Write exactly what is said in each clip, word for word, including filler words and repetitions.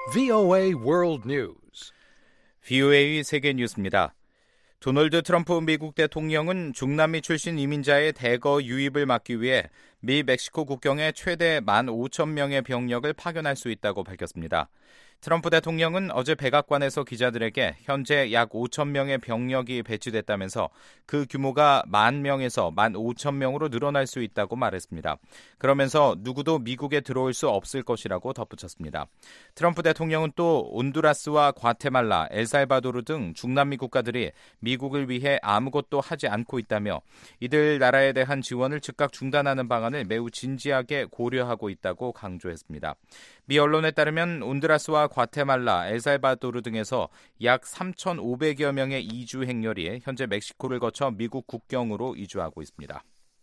브이오에이 World News. 브이오에이 세계 뉴스입니다. 도널드 트럼프 미국 대통령은 중남미 출신 이민자의 대거 유입을 막기 위해 미 멕시코 국경에 최대 만 오천 명의 병력을 파견할 수 있다고 밝혔습니다. 트럼프 대통령은 어제 백악관에서 기자들에게 현재 약 오천 명의 병력이 배치됐다면서 그 규모가 만 명에서 만 오천 명으로 늘어날 수 있다고 말했습니다. 그러면서 누구도 미국에 들어올 수 없을 것이라고 덧붙였습니다. 트럼프 대통령은 또 온두라스와 과테말라, 엘살바도르 등 중남미 국가들이 미국을 위해 아무것도 하지 않고 있다며 이들 나라에 대한 지원을 즉각 중단하는 방안을 매우 진지하게 고려하고 있다고 강조했습니다. 미 언론에 따르면 온두라스와 과테말라, 엘살바도르 등에서 약 삼천오백여 명의 이주 행렬이 현재 멕시코를 거쳐 미국 국경으로 이주하고 있습니다.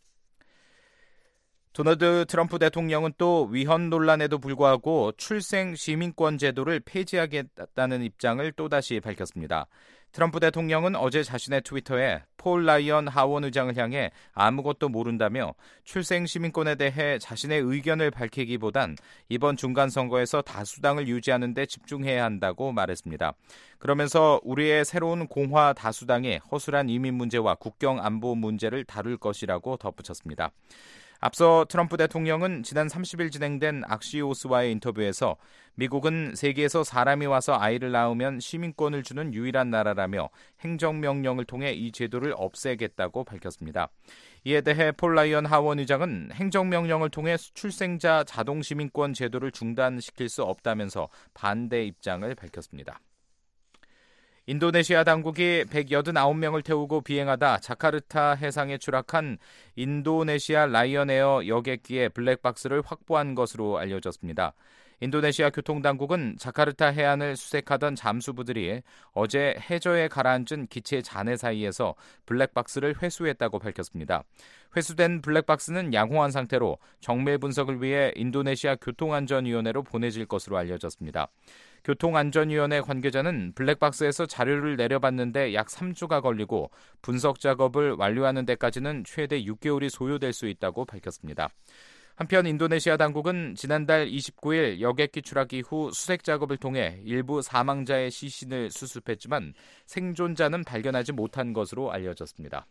도널드 트럼프 대통령은 또 위헌 논란에도 불구하고 출생 시민권 제도를 폐지하겠다는 입장을 또다시 밝혔습니다. 트럼프 대통령은 어제 자신의 트위터에 폴 라이언 하원 의장을 향해 아무것도 모른다며 출생 시민권에 대해 자신의 의견을 밝히기보단 이번 중간 선거에서 다수당을 유지하는 데 집중해야 한다고 말했습니다. 그러면서 우리의 새로운 공화 다수당이 허술한 이민 문제와 국경 안보 문제를 다룰 것이라고 덧붙였습니다. 앞서 트럼프 대통령은 지난 삼십 일 진행된 악시오스와의 인터뷰에서 미국은 세계에서 사람이 와서 아이를 낳으면 시민권을 주는 유일한 나라라며 행정명령을 통해 이 제도를 없애겠다고 밝혔습니다. 이에 대해 폴 라이언 하원 의장은 행정명령을 통해 출생자 자동시민권 제도를 중단시킬 수 없다면서 반대 입장을 밝혔습니다. 인도네시아 당국이 백팔십구 명을 태우고 비행하다 자카르타 해상에 추락한 인도네시아 라이언에어 여객기의 블랙박스를 확보한 것으로 알려졌습니다. 인도네시아 교통당국은 자카르타 해안을 수색하던 잠수부들이 어제 해저에 가라앉은 기체 잔해 사이에서 블랙박스를 회수했다고 밝혔습니다. 회수된 블랙박스는 양호한 상태로 정밀 분석을 위해 인도네시아 교통안전위원회로 보내질 것으로 알려졌습니다. 교통안전위원회 관계자는 블랙박스에서 자료를 내려봤는데 약 삼 주가 걸리고 분석 작업을 완료하는 데까지는 최대 육 개월이 소요될 수 있다고 밝혔습니다. 한편 인도네시아 당국은 지난달 이십구 일 여객기 추락 이후 수색 작업을 통해 일부 사망자의 시신을 수습했지만 생존자는 발견하지 못한 것으로 알려졌습니다.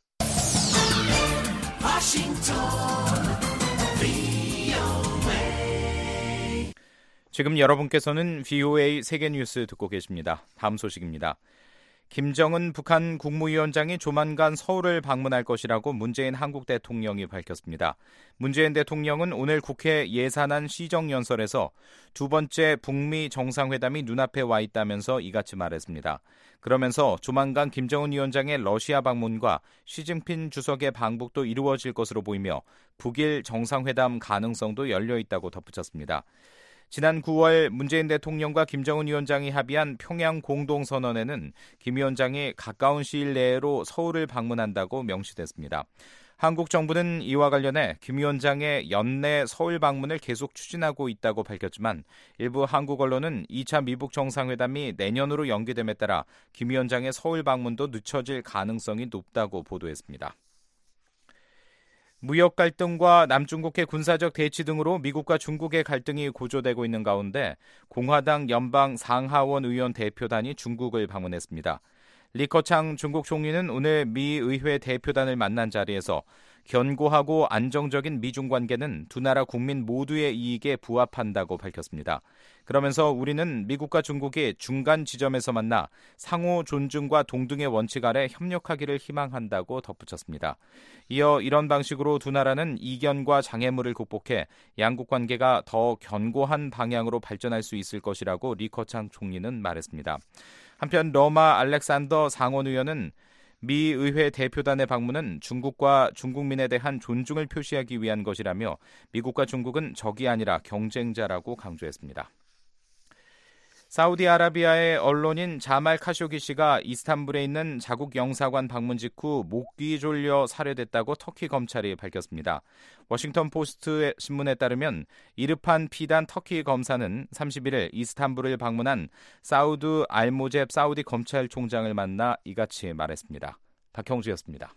지금 여러분께서는 브이오에이 세계뉴스 듣고 계십니다. 다음 소식입니다. 김정은 북한 국무위원장이 조만간 서울을 방문할 것이라고 문재인 한국 대통령이 밝혔습니다. 문재인 대통령은 오늘 국회 예산안 시정연설에서 두 번째 북미 정상회담이 눈앞에 와 있다면서 이같이 말했습니다. 그러면서 조만간 김정은 위원장의 러시아 방문과 시진핑 주석의 방북도 이루어질 것으로 보이며 북일 정상회담 가능성도 열려 있다고 덧붙였습니다. 지난 구월 문재인 대통령과 김정은 위원장이 합의한 평양 공동선언에는 김 위원장이 가까운 시일 내로 서울을 방문한다고 명시됐습니다. 한국 정부는 이와 관련해 김 위원장의 연내 서울 방문을 계속 추진하고 있다고 밝혔지만 일부 한국 언론은 이 차 미북 정상회담이 내년으로 연기됨에 따라 김 위원장의 서울 방문도 늦춰질 가능성이 높다고 보도했습니다. 무역 갈등과 남중국해 군사적 대치 등으로 미국과 중국의 갈등이 고조되고 있는 가운데 공화당 연방 상하원 의원 대표단이 중국을 방문했습니다. 리커창 중국 총리는 오늘 미 의회 대표단을 만난 자리에서 견고하고 안정적인 미중 관계는 두 나라 국민 모두의 이익에 부합한다고 밝혔습니다. 그러면서 우리는 미국과 중국이 중간 지점에서 만나 상호 존중과 동등의 원칙 아래 협력하기를 희망한다고 덧붙였습니다. 이어 이런 방식으로 두 나라는 이견과 장애물을 극복해 양국 관계가 더 견고한 방향으로 발전할 수 있을 것이라고 리커창 총리는 말했습니다. 한편 러마 알렉산더 상원의원은 미 의회 대표단의 방문은 중국과 중국민에 대한 존중을 표시하기 위한 것이라며 미국과 중국은 적이 아니라 경쟁자라고 강조했습니다. 사우디아라비아의 언론인 자말 카쇼기 씨가 이스탄불에 있는 자국 영사관 방문 직후 목이 졸려 살해됐다고 터키 검찰이 밝혔습니다. 워싱턴 포스트 신문에 따르면 이르판 피단 터키 검사는 삼십일 일 이스탄불을 방문한 사우드 알모잽 사우디 검찰총장을 만나 이같이 말했습니다. 박형주였습니다.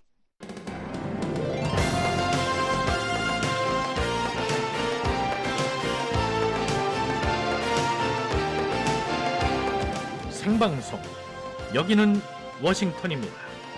생방송. 여기는 워싱턴입니다.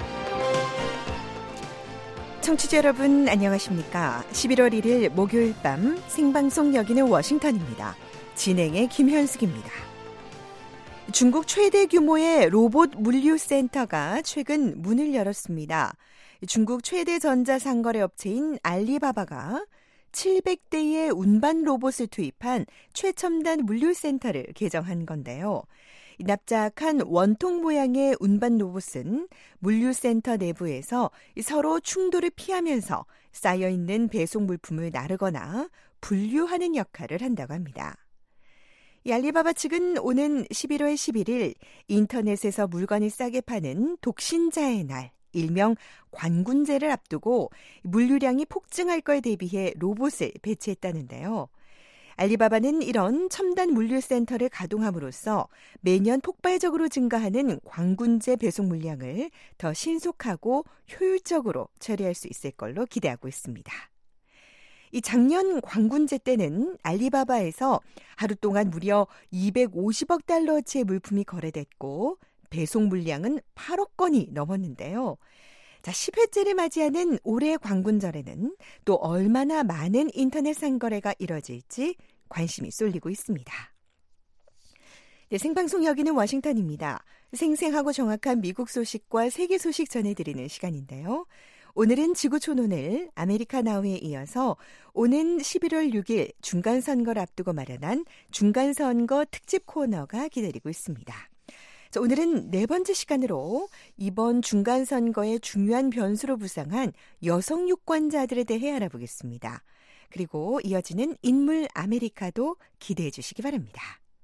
청취자 여러분 안녕하십니까? 십일월 일일 목요일 밤 생방송 여기는 워싱턴입니다. 진행의 김현숙입니다. 중국 최대 규모의 로봇 물류센터가 최근 문을 열었습니다. 중국 최대 전자상거래 업체인 알리바바가 칠백 대의 운반 로봇을 투입한 최첨단 물류센터를 개정한 건데요. 납작한 원통 모양의 운반 로봇은 물류센터 내부에서 서로 충돌을 피하면서 쌓여있는 배송 물품을 나르거나 분류하는 역할을 한다고 합니다. 이 알리바바 측은 오는 십일월 십일일 인터넷에서 물건을 싸게 파는 독신자의 날, 일명 관군제를 앞두고 물류량이 폭증할 걸 대비해 로봇을 배치했다는데요. 알리바바는 이런 첨단 물류센터를 가동함으로써 매년 폭발적으로 증가하는 관군제 배송 물량을 더 신속하고 효율적으로 처리할 수 있을 걸로 기대하고 있습니다. 이 작년 관군제 때는 알리바바에서 하루 동안 무려 이백오십억 달러어치의 물품이 거래됐고 배송 물량은 팔억 건이 넘었는데요. 자, 십 회째를 맞이하는 올해 관군절에는 또 얼마나 많은 인터넷 상거래가 이뤄질지 관심이 쏠리고 있습니다. 네, 생방송 여기는 워싱턴입니다. 생생하고 정확한 미국 소식과 세계 소식 전해드리는 시간인데요. 오늘은 지구촌오늘 아메리카 나우에 이어서 오는 십일월 육일 중간선거를 앞두고 마련한 중간선거 특집 코너가 기다리고 있습니다. 자, 오늘은 네 번째 시간으로 이번 중간선거의 중요한 변수로 부상한 여성 유권자들에 대해 알아보겠습니다. 그리고 이어지는 인물 아메리카도 기대해 주시기 바랍니다.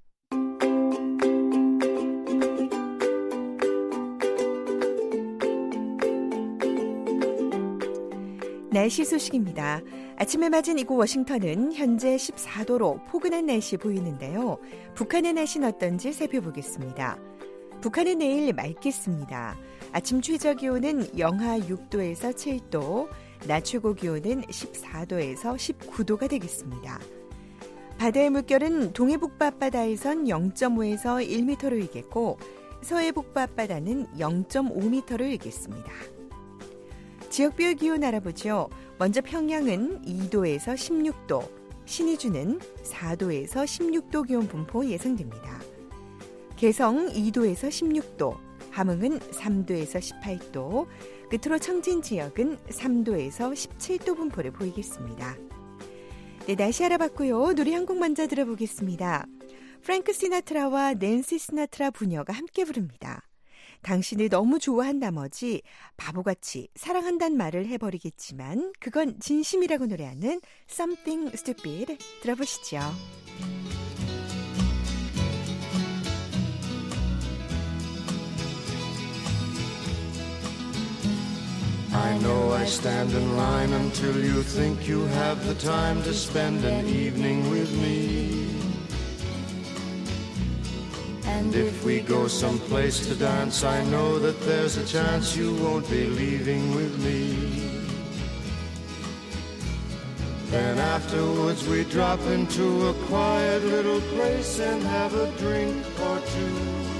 날씨 소식입니다. 아침에 맞은 이곳 워싱턴은 현재 십사 도로 포근한 날씨 보이는데요. 북한의 날씨는 어떤지 살펴보겠습니다. 북한은 내일 맑겠습니다. 아침 최저 기온은 영하 육 도에서 칠 도, 낮 최고 기온은 십사 도에서 십구 도가 되겠습니다. 바다의 물결은 동해 북부 앞바다에선 영 점 오에서 일 미터로 일겠고 서해 북부 앞바다는 영 점 오 미터로 일겠습니다. 지역별 기온 알아보죠. 먼저 평양은 이 도에서 십육 도, 신의주는 사 도에서 십육 도 기온 분포 예상됩니다. 개성 이 도에서 십육 도, 함흥은 삼 도에서 십팔 도, 끝으로 청진 지역은 삼 도에서 십칠 도 분포를 보이겠습니다. 네, 날씨 알아봤고요. 노래 한 곡 먼저 들어보겠습니다. 프랭크 시나트라와 낸시 시나트라 부녀가 함께 부릅니다. 당신을 너무 좋아한 나머지 바보같이 사랑한다는 말을 해버리겠지만 그건 진심이라고 노래하는 Something Stupid 들어보시죠. I know I stand in line until you think you have the time to spend an evening with me. And if we go someplace to dance, I know that there's a chance you won't be leaving with me. Then afterwards we drop into a quiet little place and have a drink or two.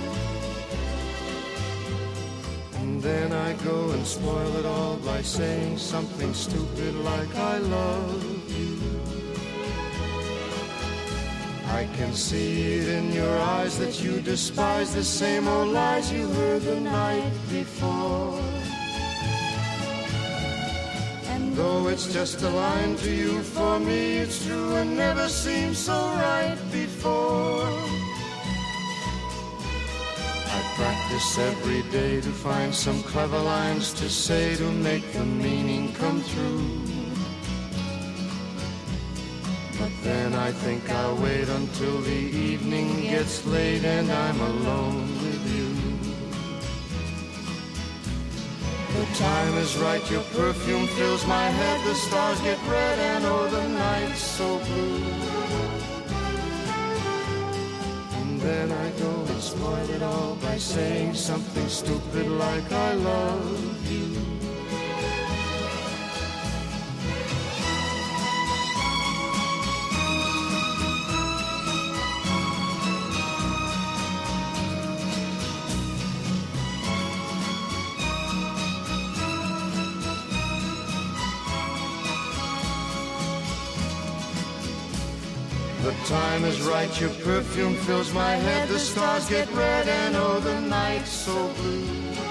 And then I go and spoil it all by saying something stupid like I love you. I can see it in your eyes that you despise the same old lies you heard the night before. And though it's just a line to you, for me it's true and never seemed so right before. I practice every day to find some clever lines to say to make the meaning come through. But then I think I'll wait until the evening gets late and I'm alone with you. The time is right, your perfume fills my head, the stars get red and oh the night's so blue. And then I go and spoil it all by saying something stupid like I love you. The time is right, your perfume fills my head. The stars get red and oh, the night's so blue.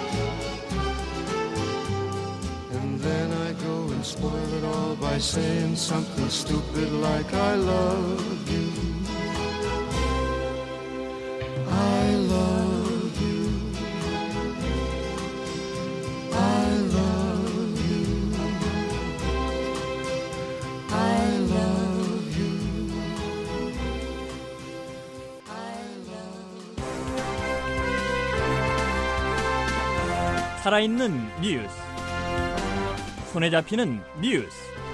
And then I go and spoil it all by saying something stupid like I love you. I love you. I love you. I love you. I love you. 살아있는 뉴스. 손에 잡히는 뉴스.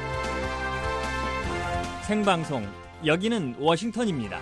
생방송, 여기는 워싱턴입니다.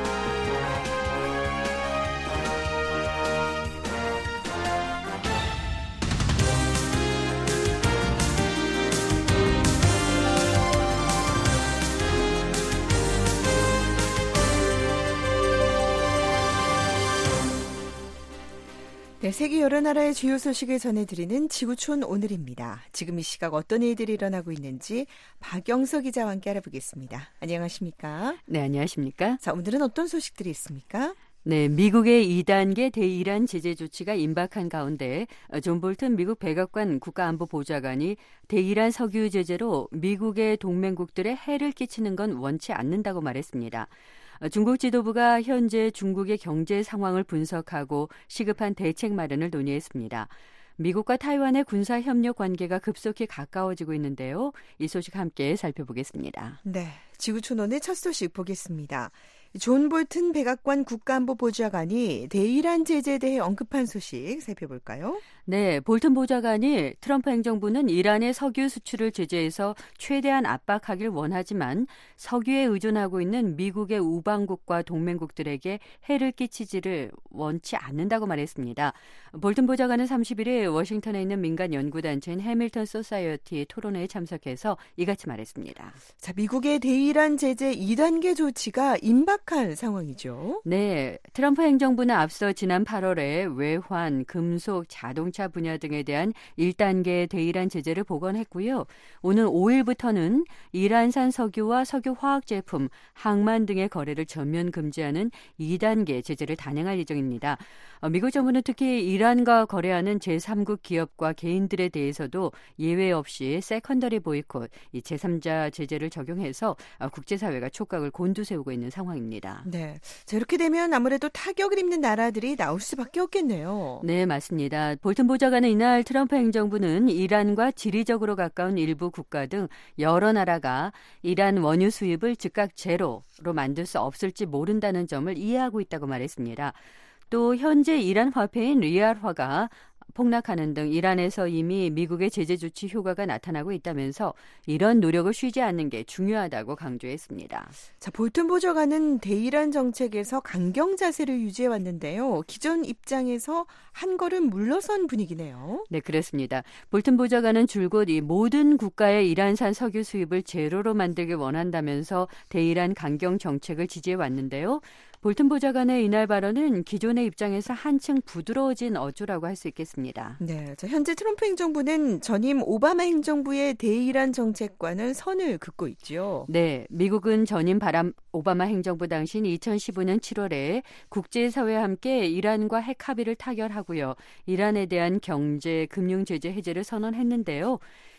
네, 세계 여러 나라의 주요 소식을 전해드리는 지구촌 오늘입니다. 지금 이 시각 어떤 일들이 일어나고 있는지 박영서 기자와 함께 알아보겠습니다. 안녕하십니까? 네, 안녕하십니까? 자, 오늘은 어떤 소식들이 있습니까? 네, 미국의 이 단계 대이란 제재 조치가 임박한 가운데 존 볼튼 미국 백악관 국가안보보좌관이 대이란 석유 제재로 미국의 동맹국들에 해를 끼치는 건 원치 않는다고 말했습니다. 중국 지도부가 현재 중국의 경제 상황을 분석하고 시급한 대책 마련을 논의했습니다. 미국과 타이완의 군사협력 관계가 급속히 가까워지고 있는데요. 이 소식 함께 살펴보겠습니다. 네, 지구촌 오늘 첫 소식 보겠습니다. 존 볼튼 백악관 국가안보보좌관이 대이란 제재에 대해 언급한 소식 살펴볼까요? 네, 볼튼 보좌관이 트럼프 행정부는 이란의 석유 수출을 제재해서 최대한 압박하길 원하지만 석유에 의존하고 있는 미국의 우방국과 동맹국들에게 해를 끼치지를 원치 않는다고 말했습니다. 볼튼 보좌관은 삼십일 일 워싱턴에 있는 민간 연구단체인 해밀턴 소사이어티 토론회에 참석해서 이같이 말했습니다. 자, 미국의 대이란 제재 이 단계 조치가 임박한 상황이죠. 네, 트럼프 행정부는 앞서 지난 팔월에 외환, 금속, 자동차 분야 등에 대한 일 단계 대이란 제재를 복원했고요. 오는 오 일부터는 이란산 석유와 석유 화학 제품, 항만 등의 거래를 전면 금지하는 이 단계 제재를 단행할 예정입니다. 미국 정부는 특히 이란과 거래하는 제삼국 기업과 개인들에 대해서도 예외 없이 세컨더리 보이콧, 이 제삼자 제재를 적용해서 국제사회가 촉각을 곤두세우고 있는 상황입니다. 네, 자, 이렇게 되면 아무래도 타격을 입는 나라들이 나올 수밖에 없겠네요. 네, 맞습니다. 볼튼 보좌관은 이날 트럼프 행정부는 이란과 지리적으로 가까운 일부 국가 등 여러 나라가 이란 원유 수입을 즉각 제로로 만들 수 없을지 모른다는 점을 이해하고 있다고 말했습니다. 또 현재 이란 화폐인 리알화가 폭락하는 등 이란에서 이미 미국의 제재 조치 효과가 나타나고 있다면서 이런 노력을 쉬지 않는 게 중요하다고 강조했습니다. 자, 볼튼 보좌관은 대이란 정책에서 강경 자세를 유지해 왔는데요. 기존 입장에서 한 걸음 물러선 분위기네요. 네, 그렇습니다. 볼튼 보좌관은 줄곧 이 모든 국가의 이란산 석유 수입을 제로로 만들길 원한다면서 대이란 강경 정책을 지지해 왔는데요. 볼튼 보좌관의 이날 발언은 기존의 입장에서 한층 부드러워진 어조라고 할 수 있겠습니다. 네, 자, 현재 트럼프 행정부는 전임 오바마 행정부의 대이란 정책과는 선을 긋고 있죠. 네, 미국은 전임 바람 오바마 행정부 당시인 이천십오 년 칠월에 국제사회와 함께 이란과 핵 합의를 타결하고요. 이란에 대한 경제, 금융 제재 해제를 선언했는데요.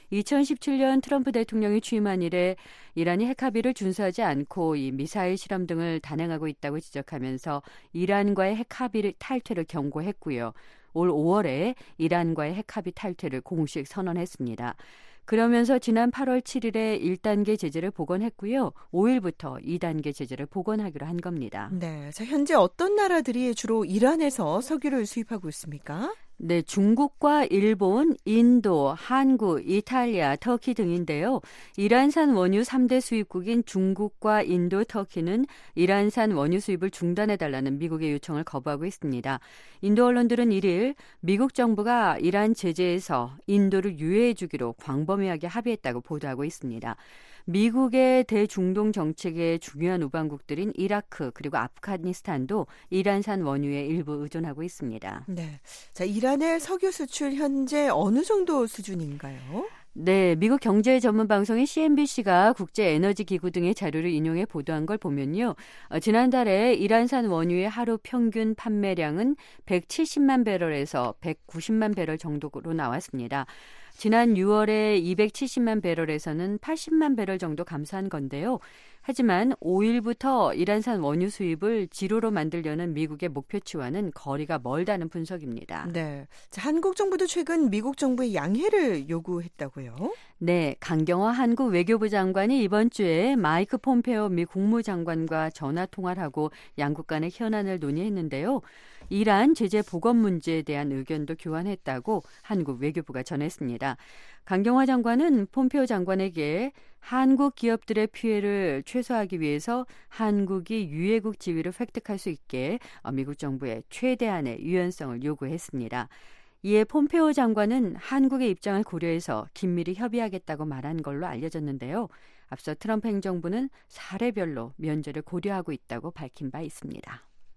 이천십칠 년 트럼프 대통령이 취임한 이래 이란이 핵 합의를 준수하지 않고 이 미사일 실험 등을 단행하고 있다고 지적하면서 이란과의 핵 합의 탈퇴를 경고했고요. 올 오월에 이란과의 핵 합의 탈퇴를 공식 선언했습니다. 그러면서 지난 팔월 칠일에 일 단계 제재를 복원했고요. 오 일부터 이 단계 제재를 복원하기로 한 겁니다. 네, 자, 현재 어떤 나라들이 주로 이란에서 석유를 수입하고 있습니까? 네, 중국과 일본, 인도, 한국, 이탈리아, 터키 등인데요. 이란산 원유 삼 대 수입국인 중국과 인도, 터키는 이란산 원유 수입을 중단해달라는 미국의 요청을 거부하고 있습니다. 인도 언론들은 일 일 미국 정부가 이란 제재에서 인도를 유예해주기로 광범위하게 합의했다고 보도하고 있습니다. 미국의 대중동 정책의 중요한 우방국들인 이라크 그리고 아프가니스탄도 이란산 원유에 일부 의존하고 있습니다. 네, 자, 이란의 석유 수출 현재 어느 정도 수준인가요? 네, 미국 경제 전문 방송인 씨엔비씨가 국제에너지기구 등의 자료를 인용해 보도한 걸 보면요. 어, 지난달에 이란산 원유의 하루 평균 판매량은 백칠십만 배럴에서 백구십만 배럴 정도로 나왔습니다. 지난 유월에 이백칠십만 배럴에서는 팔십만 배럴 정도 감소한 건데요. 하지만 오일부터 이란산 원유 수입을 지로로 만들려는 미국의 목표치와는 거리가 멀다는 분석입니다. 네, 자, 한국 정부도 최근 미국 정부의 양해를 요구했다고요? 네, 강경화 한국 외교부 장관이 이번 주에 마이크 폼페오 미 국무장관과 전화 통화를 하고 양국 간의 현안을 논의했는데요. 이란 제재 복원 문제에 대한 의견도 교환했다고 한국 외교부가 전했습니다. 강경화 장관은 폼페오 장관에게 한국 기업들의 피해를 최소화하기 위해서 한국이 유해국 지위를 획득할 수 있게 미국 정부에 최대한의 유연성을 요구했습니다. 이에 폼페오 장관은 한국의 입장을 고려해서 긴밀히 협의하겠다고 말한 걸로 알려졌는데요. 앞서 트럼프 행정부는 사례별로 면제를 고려하고 있다고 밝힌 바 있습니다.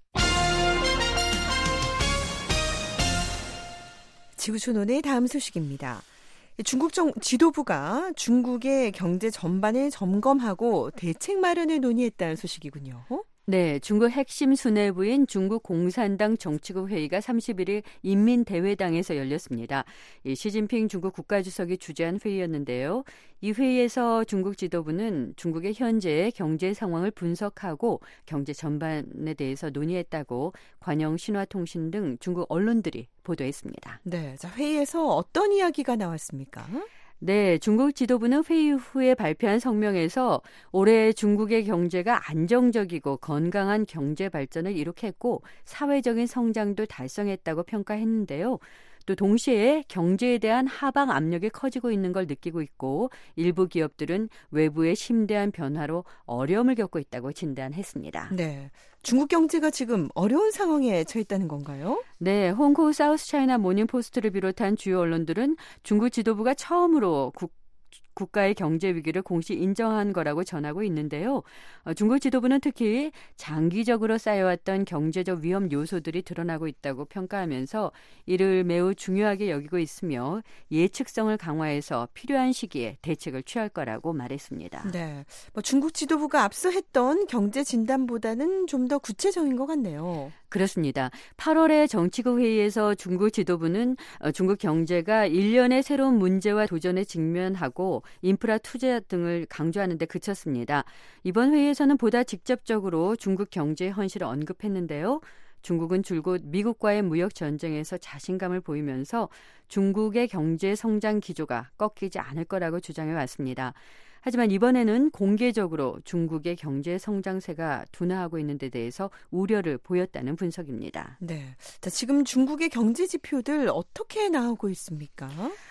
지구촌온의 다음 소식입니다. 중국 정, 지도부가 중국의 경제 전반을 점검하고 대책 마련을 논의했다는 소식이군요. 네, 중국 핵심 수뇌부인 중국 공산당 정치국 회의가 삼십일 일 인민대회당에서 열렸습니다. 이 시진핑 중국 국가주석이 주재한 회의였는데요. 이 회의에서 중국 지도부는 중국의 현재 경제 상황을 분석하고 경제 전반에 대해서 논의했다고 관영 신화통신 등 중국 언론들이 보도했습니다. 네, 자, 회의에서 어떤 이야기가 나왔습니까? 네, 중국 지도부는 회의 후에 발표한 성명에서 올해 중국의 경제가 안정적이고 건강한 경제 발전을 이룩했고 사회적인 성장도 달성했다고 평가했는데요. 또 동시에 경제에 대한 하방 압력이 커지고 있는 걸 느끼고 있고 일부 기업들은 외부의 심대한 변화로 어려움을 겪고 있다고 진단했습니다. 네, 중국 경제가 지금 어려운 상황에 처했다는 건가요? 네, 홍콩 사우스 차이나 모닝포스트를 비롯한 주요 언론들은 중국 지도부가 처음으로 국 국가의 경제 위기를 공식 인정한 거라고 전하고 있는데요. 어, 중국 지도부는 특히 장기적으로 쌓여왔던 경제적 위험 요소들이 드러나고 있다고 평가하면서 이를 매우 중요하게 여기고 있으며 예측성을 강화해서 필요한 시기에 대책을 취할 거라고 말했습니다. 네, 뭐 중국 지도부가 앞서 했던 경제 진단보다는 좀 더 구체적인 것 같네요. 그렇습니다. 팔월에 정치국 회의에서 중국 지도부는 중국 경제가 일련의 새로운 문제와 도전에 직면하고 인프라 투자 등을 강조하는 데 그쳤습니다. 이번 회의에서는 보다 직접적으로 중국 경제의 현실을 언급했는데요. 중국은 줄곧 미국과의 무역 전쟁에서 자신감을 보이면서 중국의 경제 성장 기조가 꺾이지 않을 거라고 주장해 왔습니다. 하지만 이번에는 공개적으로 중국의 경제 성장세가 둔화하고 있는 데 대해서 우려를 보였다는 분석입니다. 네, 자, 지금 중국의 경제 지표들 어떻게 나오고 있습니까?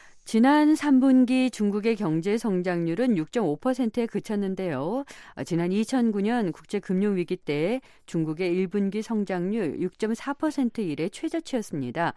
지난 삼 분기 중국의 경제 성장률은 육 점 오 퍼센트에 그쳤는데요. 지난 이천구 년 국제금융위기 때 중국의 일 분기 성장률 육 점 사 퍼센트 이래 최저치였습니다.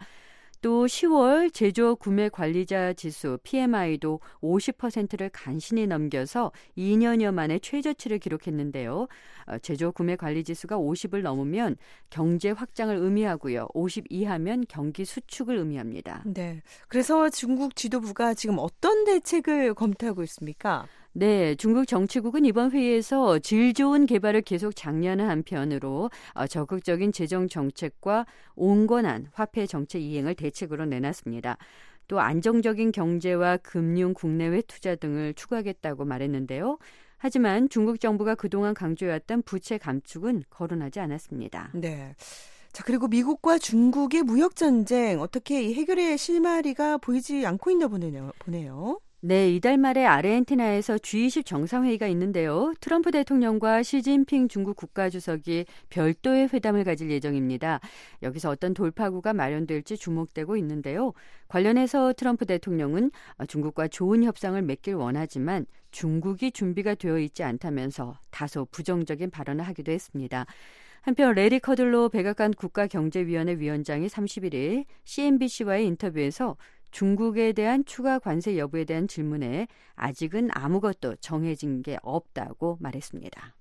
또 시월 제조업 구매 관리자 지수 피엠아이도 오십 퍼센트를 간신히 넘겨서 이 년여 만에 최저치를 기록했는데요. 제조업 구매 관리 지수가 오십을 넘으면 경제 확장을 의미하고요. 오십 이하면 경기 수축을 의미합니다. 네, 그래서 중국 지도부가 지금 어떤 대책을 검토하고 있습니까? 네, 중국 정치국은 이번 회의에서 질 좋은 개발을 계속 장려하는 한편으로 적극적인 재정 정책과 온건한 화폐 정책 이행을 대책으로 내놨습니다. 또 안정적인 경제와 금융 국내외 투자 등을 추구하겠다고 말했는데요. 하지만 중국 정부가 그동안 강조해왔던 부채 감축은 거론하지 않았습니다. 네. 자, 그리고 미국과 중국의 무역 전쟁 어떻게 이 해결의 실마리가 보이지 않고 있나 보네요. 보네요. 네, 이달 말에 아르헨티나에서 지 이십 정상회의가 있는데요. 트럼프 대통령과 시진핑 중국 국가주석이 별도의 회담을 가질 예정입니다. 여기서 어떤 돌파구가 마련될지 주목되고 있는데요. 관련해서 트럼프 대통령은 중국과 좋은 협상을 맺길 원하지만 중국이 준비가 되어 있지 않다면서 다소 부정적인 발언을 하기도 했습니다. 한편 레리 커들로 백악관 국가경제위원회 위원장이 삼십일 일 씨엔비씨와의 인터뷰에서 중국에 대한 추가 관세 여부에 대한 질문에 아직은 아무것도 정해진 게 없다고 말했습니다.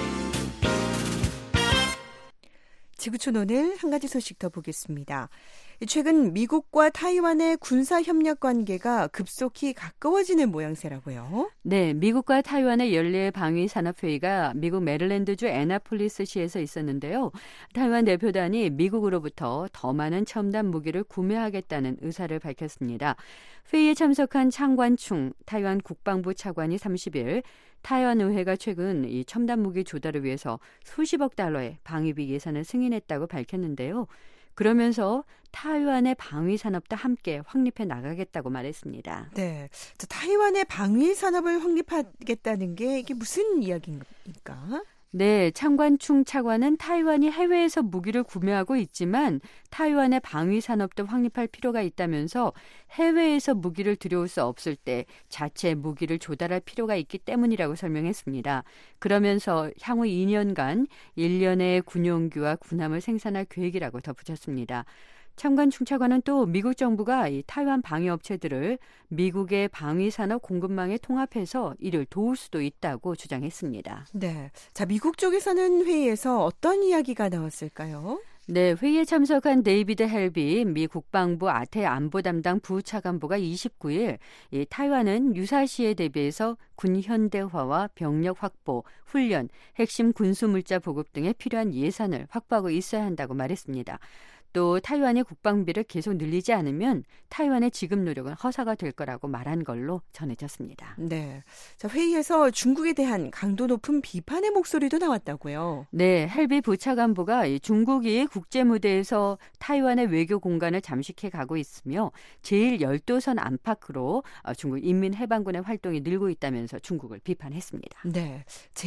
지구촌 오늘 한 가지 소식 더 보겠습니다. 최근 미국과 타이완의 군사협력 관계가 급속히 가까워지는 모양새라고요. 네, 미국과 타이완의 연례 방위산업회의가 미국 메릴랜드주 애나폴리스시에서 있었는데요. 타이완 대표단이 미국으로부터 더 많은 첨단 무기를 구매하겠다는 의사를 밝혔습니다. 회의에 참석한 창관충 타이완 국방부 차관이 삼십 일 타이완 의회가 최근 이 첨단 무기 조달을 위해서 수십억 달러의 방위비 예산을 승인했다고 밝혔는데요. 그러면서 타이완의 방위 산업도 함께 확립해 나가겠다고 말했습니다. 네, 자, 타이완의 방위 산업을 확립하겠다는 게 이게 무슨 이야기입니까? 네, 창관충 차관은 타이완이 해외에서 무기를 구매하고 있지만 타이완의 방위 산업도 확립할 필요가 있다면서 해외에서 무기를 들여올 수 없을 때 자체 무기를 조달할 필요가 있기 때문이라고 설명했습니다. 그러면서 향후 이 년간 일 년의 군용기와 군함을 생산할 계획이라고 덧붙였습니다. 창관충 차관은 또 미국 정부가 이 타이완 방위업체들을 미국의 방위산업 공급망에 통합해서 이를 도울 수도 있다고 주장했습니다. 네, 자 미국 쪽에서는 회의에서 어떤 이야기가 나왔을까요? 네, 회의에 참석한 데이비드 헬비 미 국방부 아태 안보 담당 부차관보가 이십구 일 이 타이완은 유사시에 대비해서 군 현대화와 병력 확보, 훈련, 핵심 군수 물자 보급 등에 필요한 예산을 확보하고 있어야 한다고 말했습니다. 또 타이완의 국방비를 계속 늘리지 않으면 타이완의 지급 노력은 허사가 될 거라고 말한 걸로 전해졌습니다. 네, 자 회의에서 중국에 대한 강도 높은 비판의 목소리도 나왔다고요. 네, 헬비 부차관보가 중국이 국제 무대에서 타이완의 외교 공간을 잠식해 가고 있으며 제일 열도선 안팎으로 중국 인민해방군의 활동이 늘고 있다면서 중국을 비판했습니다. 네,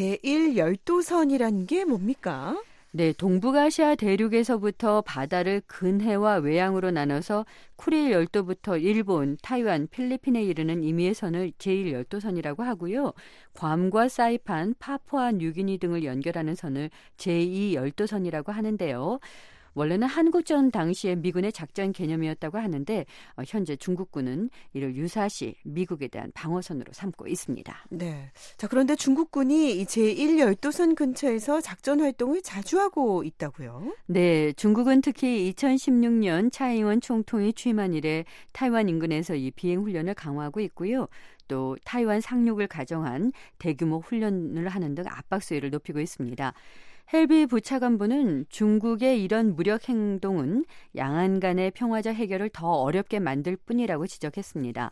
제일 열도선이라는 게 뭡니까? 네, 동북아시아 대륙에서부터 바다를 근해와 외양으로 나눠서 쿠릴 열도부터 일본, 타이완, 필리핀에 이르는 임의의 선을 제일 열도선이라고 하고요. 괌과 사이판, 파푸아 뉴기니 등을 연결하는 선을 제이 열도선이라고 하는데요. 원래는 한국전 당시의 미군의 작전 개념이었다고 하는데 어, 현재 중국군은 이를 유사시 미국에 대한 방어선으로 삼고 있습니다. 네, 자 그런데 중국군이 이 제일 열도선 근처에서 작전 활동을 자주 하고 있다고요? 네, 중국은 특히 이천십육 년 차이잉원 총통이 취임한 이래 타이완 인근에서 이 비행 훈련을 강화하고 있고요. 또 타이완 상륙을 가정한 대규모 훈련을 하는 등 압박 수위를 높이고 있습니다. 헬비 부차관보는 중국의 이런 무력 행동은 양안 간의 평화적 해결을 더 어렵게 만들 뿐이라고 지적했습니다.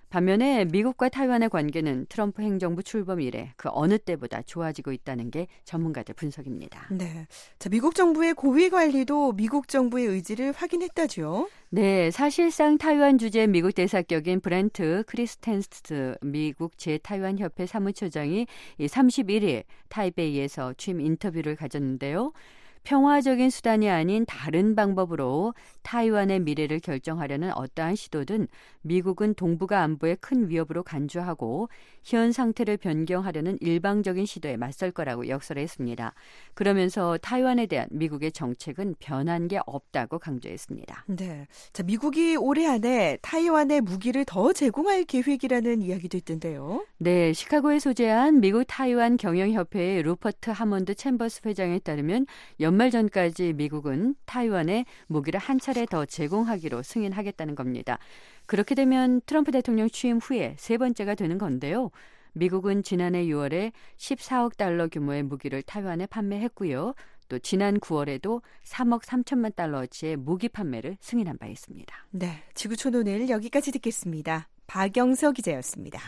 반면에 미국과 타이완의 관계는 트럼프 행정부 출범 이래 그 어느 때보다 좋아지고 있다는 게 전문가들 분석입니다. 네, 자 미국 정부의 고위 관리도 미국 정부의 의지를 확인했다죠. 네, 사실상 타이완 주재 미국 대사격인 브렌트 크리스텐스트 미국 제타이완 협회 사무처장이 삼십일 일 타이베이에서 취임 인터뷰를 가졌는데요. 평화적인 수단이 아닌 다른 방법으로 타이완의 미래를 결정하려는 어떠한 시도든 미국은 동북아 안보에 큰 위협으로 간주하고 현 상태를 변경하려는 일방적인 시도에 맞설 거라고 역설했습니다. 그러면서 타이완에 대한 미국의 정책은 변한 게 없다고 강조했습니다. 네, 자 미국이 올해 안에 타이완에 무기를 더 제공할 계획이라는 이야기도 있던데요. 네, 시카고에 소재한 미국 타이완 경영협회의 루퍼트 하몬드 챔버스 회장에 따르면 연말 전까지 미국은 타이완에 무기를 한 차례 더 제공하기로 승인하겠다는 겁니다. 그렇게 되면 트럼프 대통령 취임 후에 세 번째가 되는 건데요. 미국은 지난해 유월에 십사억 달러 규모의 무기를 타이완에 판매했고요. 또 지난 구월에도 삼억 삼천만 달러어치의 무기 판매를 승인한 바 있습니다. 네, 지구촌 오늘 여기까지 듣겠습니다. 박영서 기자였습니다.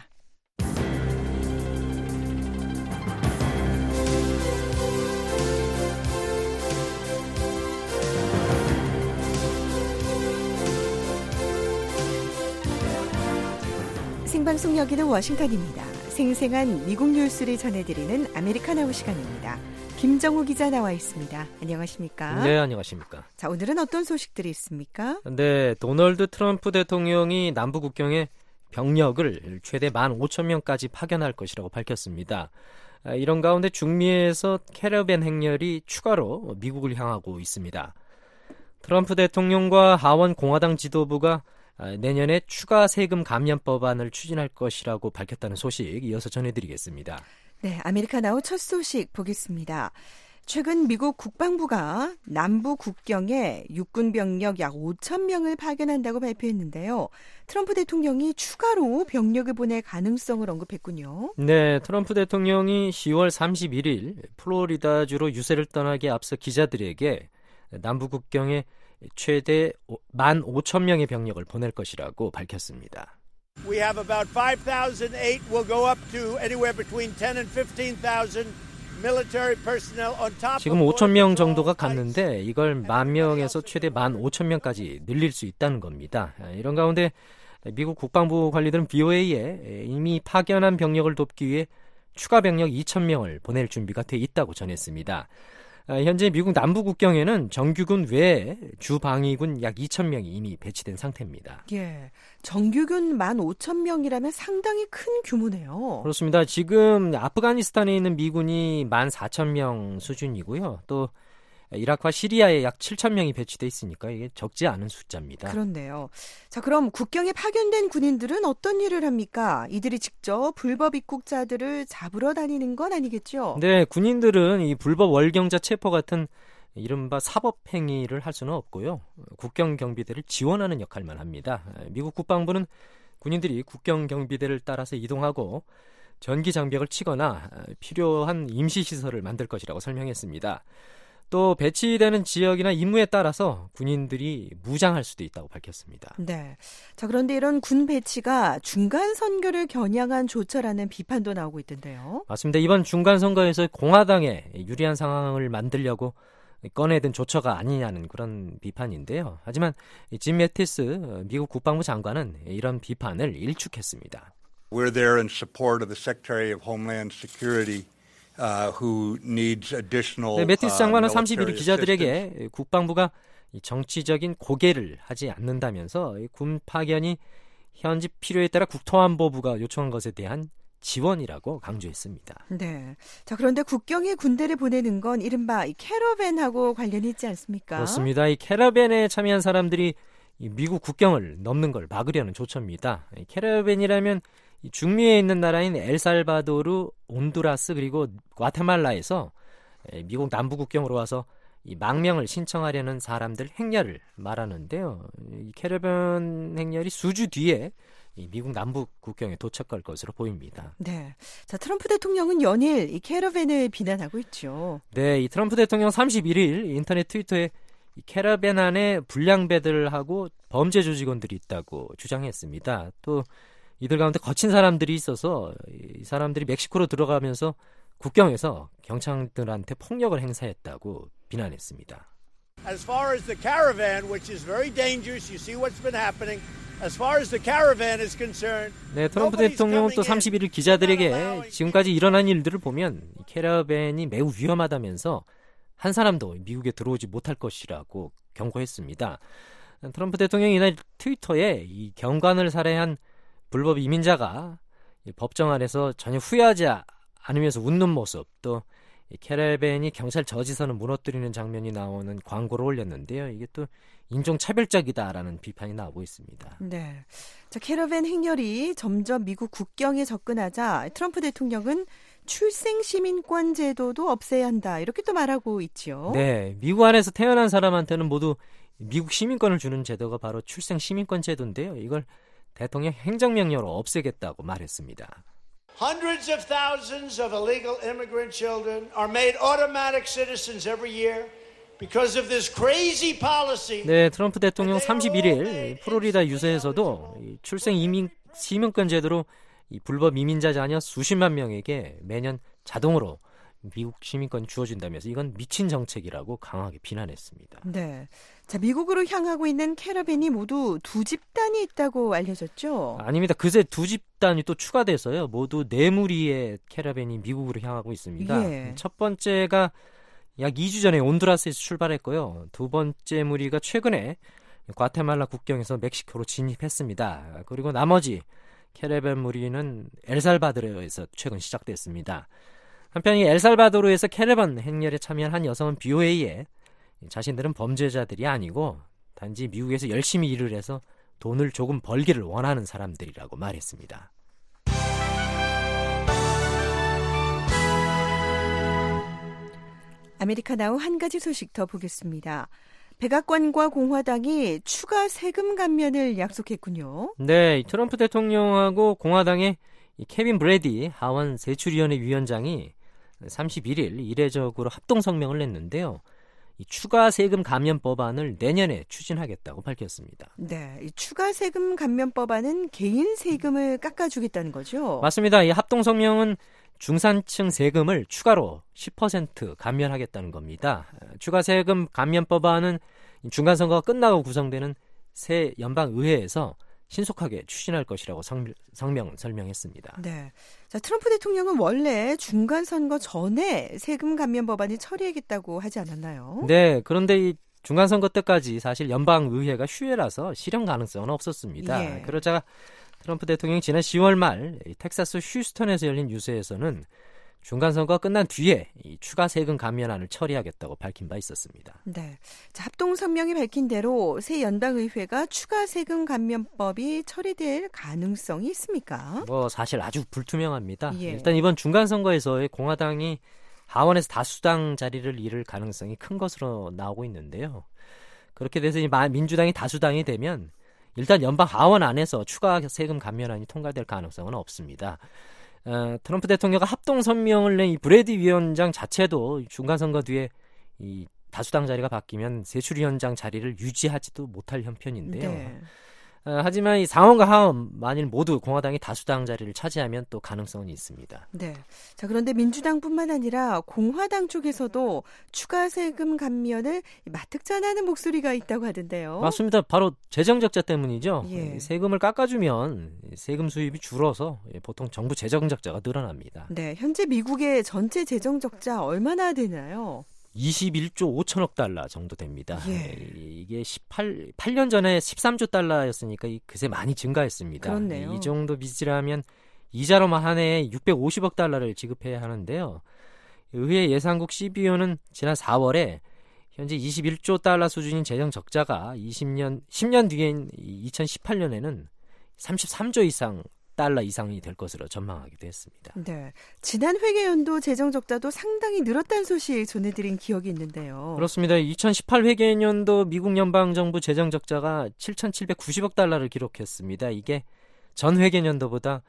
생방송 여기는 워싱턴입니다. 생생한 미국 뉴스를 전해드리는 아메리카나우 시간입니다. 김정우 기자 나와 있습니다. 안녕하십니까? 네, 안녕하십니까? 자, 오늘은 어떤 소식들이 있습니까? 네, 도널드 트럼프 대통령이 남부 국경에 병력을 최대 만 오천 명까지 파견할 것이라고 밝혔습니다. 이런 가운데 중미에서 캐러밴 행렬이 추가로 미국을 향하고 있습니다. 트럼프 대통령과 하원 공화당 지도부가 내년에 추가 세금 감면 법안을 추진할 것이라고 밝혔다는 소식 이어서 전해드리겠습니다. 네, 아메리카나우 첫 소식 보겠습니다. 최근 미국 국방부가 남부 국경에 육군 병력 약 오천 명을 파견한다고 발표했는데요. 트럼프 대통령이 추가로 병력을 보낼 가능성을 언급했군요. 네, 트럼프 대통령이 시월 삼십일일 플로리다주로 유세를 떠나기 앞서 기자들에게 남부 국경에 최대 만 오천 명의 병력을 보낼 것이라고 밝혔습니다. We have about five thousand eight will go up to anywhere between ten and fifteen thousand military personnel on top. 지금 오천 명 정도가 갔는데 이걸 만 명에서 최대 만 오천 명까지 늘릴 수 있다는 겁니다. 이런 가운데 미국 국방부 관리들은 브이오에이에 이미 파견한 병력을 돕기 위해 추가 병력 이천 명을 보낼 준비가 돼 있다고 전했습니다. 현재 미국 남부 국경에는 정규군 외에 주방위군 약 이천 명이 이미 배치된 상태입니다. 예, 정규군 만 오천 명이라면 상당히 큰 규모네요. 그렇습니다. 지금 아프가니스탄에 있는 미군이 만 사천 명 수준이고요. 또 이라크와 시리아에 약 칠천 명이 배치돼 있으니까 이게 적지 않은 숫자입니다. 그렇네요. 자, 그럼 국경에 파견된 군인들은 어떤 일을 합니까? 이들이 직접 불법 입국자들을 잡으러 다니는 건 아니겠죠? 네, 군인들은 이 불법 월경자 체포 같은 이른바 사법 행위를 할 수는 없고요. 국경 경비대를 지원하는 역할만 합니다. 미국 국방부는 군인들이 국경 경비대를 따라서 이동하고 전기 장벽을 치거나 필요한 임시 시설을 만들 것이라고 설명했습니다. 또 배치되는 지역이나 임무에 따라서 군인들이 무장할 수도 있다고 밝혔습니다. 네. 자, 그런데 이런 군 배치가 중간 선거를 겨냥한 조처라는 비판도 나오고 있던데요. 맞습니다. 이번 중간 선거에서 공화당에 유리한 상황을 만들려고 꺼내든 조처가 아니냐는 그런 비판인데요. 하지만 짐 매티스 미국 국방부 장관은 이런 비판을 일축했습니다. We're there in support of the Secretary of Homeland Security. Uh, who needs additional, 네, 매티스 장관은 uh, 삼십일 기자들에게 국방부가 정치적인 고개를 하지 않는다면서 군 파견이 현지 필요에 따라 국토안보부가 요청한 것에 대한 지원이라고 강조했습니다. 네. 자, 그런데 국경에 군대를 보내는 건 이른바 이 캐러밴하고 관련이 있지 않습니까? 그렇습니다. 이 캐러밴에 참여한 사람들이 이 미국 국경을 넘는 걸 막으려는 조처입니다. 이 캐러밴이라면 이 중미에 있는 나라인 엘살바도르, 온두라스 그리고 과테말라에서 미국 남부 국경으로 와서 이 망명을 신청하려는 사람들 행렬을 말하는데요. 이 캐러밴 행렬이 수주 뒤에 이 미국 남부 국경에 도착할 것으로 보입니다. 네, 자 트럼프 대통령은 연일 이 캐러밴을 비난하고 있죠. 네, 이 트럼프 대통령 삼십일일 인터넷 트위터에 이 캐러밴 안에 불량 배들하고 범죄 조직원들이 있다고 주장했습니다. 또 이들 가운데 거친 사람들이 있어서 이 사람들이 멕시코로 들어가면서 국경에서 경찰들한테 폭력을 행사했다고 비난했습니다. As far as the caravan, which is very dangerous, you see what's been happening. As far as the caravan is concerned. 네, 트럼프 대통령은 또 삼십일일 기자들에게 지금까지 일어난 일들을 보면 이 캐러밴이 매우 위험하다면서 한 사람도 미국에 들어오지 못할 것이라고 경고했습니다. 트럼프 대통령이 이날 트위터에 이 경관을 살해한 불법 이민자가 법정 안에서 전혀 후회하지 않으면서 웃는 모습, 또 캐러밴이 경찰 저지선을 무너뜨리는 장면이 나오는 광고를 올렸는데요. 이게 또 인종차별적이다라는 비판이 나오고 있습니다. 네, 자 캐러밴 행렬이 점점 미국 국경에 접근하자 트럼프 대통령은 출생 시민권 제도도 없애야 한다 이렇게 또 말하고 있지요. 네, 미국 안에서 태어난 사람한테는 모두 미국 시민권을 주는 제도가 바로 출생 시민권 제도인데요. 이걸 대통령 행정명령으로 없애겠다고 말했습니다. Hundreds of thousands of illegal immigrant children are made automatic citizens every year because of this crazy policy. 네, 트럼프 대통령 삼십일일 플로리다 유세에서도 이 출생 이민 시민권 제도로 이 불법 이민자 자녀 수십만 명에게 매년 자동으로 미국 시민권 주어준다면서 이건 미친 정책이라고 강하게 비난했습니다. 네, 자 미국으로 향하고 있는 캐러밴이 모두 두 집단이 있다고 알려졌죠? 아닙니다. 그새 두 집단이 또 추가돼서요. 모두 네 무리의 캐러밴이 미국으로 향하고 있습니다. 예. 첫 번째가 약 이 주 전에 온두라스에서 출발했고요. 두 번째 무리가 최근에 과테말라 국경에서 멕시코로 진입했습니다. 그리고 나머지 캐러밴 무리는 엘살바도르에서 최근 시작됐습니다. 한편 이 엘살바도르에서 캐러밴 행렬에 참여한 한 여성은 브이오에이에 자신들은 범죄자들이 아니고 단지 미국에서 열심히 일을 해서 돈을 조금 벌기를 원하는 사람들이라고 말했습니다. 아메리카 나우 한 가지 소식 더 보겠습니다. 백악관과 공화당이 추가 세금 감면을 약속했군요. 네, 트럼프 대통령하고 공화당의 케빈 브래디 하원 세출위원회 위원장이 삼십일 일 이례적으로 합동 성명을 냈는데요. 이 추가 세금 감면 법안을 내년에 추진하겠다고 밝혔습니다. 네, 이 추가 세금 감면 법안은 개인 세금을 깎아주겠다는 거죠? 맞습니다. 이 합동 성명은 중산층 세금을 추가로 십 퍼센트 감면하겠다는 겁니다. 추가 세금 감면 법안은 중간 선거가 끝나고 구성되는 새 연방의회에서 신속하게 추진할 것이라고 성, 성명 설명했습니다. 네, 자 트럼프 대통령은 원래 중간 선거 전에 세금 감면 법안을 처리하겠다고 하지 않았나요? 네, 그런데 이 중간 선거 때까지 사실 연방의회가 휴회라서 실현 가능성은 없었습니다. 예. 그러자 트럼프 대통령이 지난 시월 말 텍사스 휴스턴에서 열린 유세에서는 중간 선거가 끝난 뒤에 이 추가 세금 감면안을 처리하겠다고 밝힌 바 있었습니다. 네, 자, 합동 성명이 밝힌 대로 새 연방의회가 추가 세금 감면법이 처리될 가능성이 있습니까? 뭐 사실 아주 불투명합니다. 예. 일단 이번 중간 선거에서의 공화당이 하원에서 다수당 자리를 잃을 가능성이 큰 것으로 나오고 있는데요. 그렇게 돼서 민주당이 다수당이 되면 일단 연방 하원 안에서 추가 세금 감면안이 통과될 가능성은 없습니다. 어, 트럼프 대통령과 합동 성명을 낸 이 브래디 위원장 자체도 중간 선거 뒤에 이 다수당 자리가 바뀌면 세출위원장 자리를 유지하지도 못할 형편인데요. 네. 어, 하지만 이 상원과 하원 만일 모두 공화당이 다수당 자리를 차지하면 또 가능성은 있습니다. 네. 자, 그런데 민주당뿐만 아니라 공화당 쪽에서도 추가 세금 감면을 마특전하는 목소리가 있다고 하던데요. 맞습니다. 바로 재정 적자 때문이죠. 예. 세금을 깎아주면 세금 수입이 줄어서 보통 정부 재정 적자가 늘어납니다. 네, 현재 미국의 전체 재정 적자 얼마나 되나요? 이십일조 오천억 달러 정도 됩니다. 예. 이게 십팔, 팔 년 전에 십삼조 달러였으니까 그새 많이 증가했습니다. 그렇네요. 이 정도 빚이라면 이자로만 한 해에 육백오십억 달러를 지급해야 하는데요. 의회 예산국 씨비오는 지난 사월에 현재 이십일조 달러 수준인 재정 적자가 이십 년, 십 년 뒤인 이천십팔 년에는 삼십삼조 이상 달러 이상이 될 것으로 전망하기도 했습니다. 네, 지난 회계연도 재정 적자도 상당히 늘었다는 소식 전해드린 기억이 있는데요. 그렇습니다. 이천십팔 회계연도 미국 연방정부 재정 적자가 칠천칠백구십억 달러를 기록했습니다. 이게 전 회계연도보다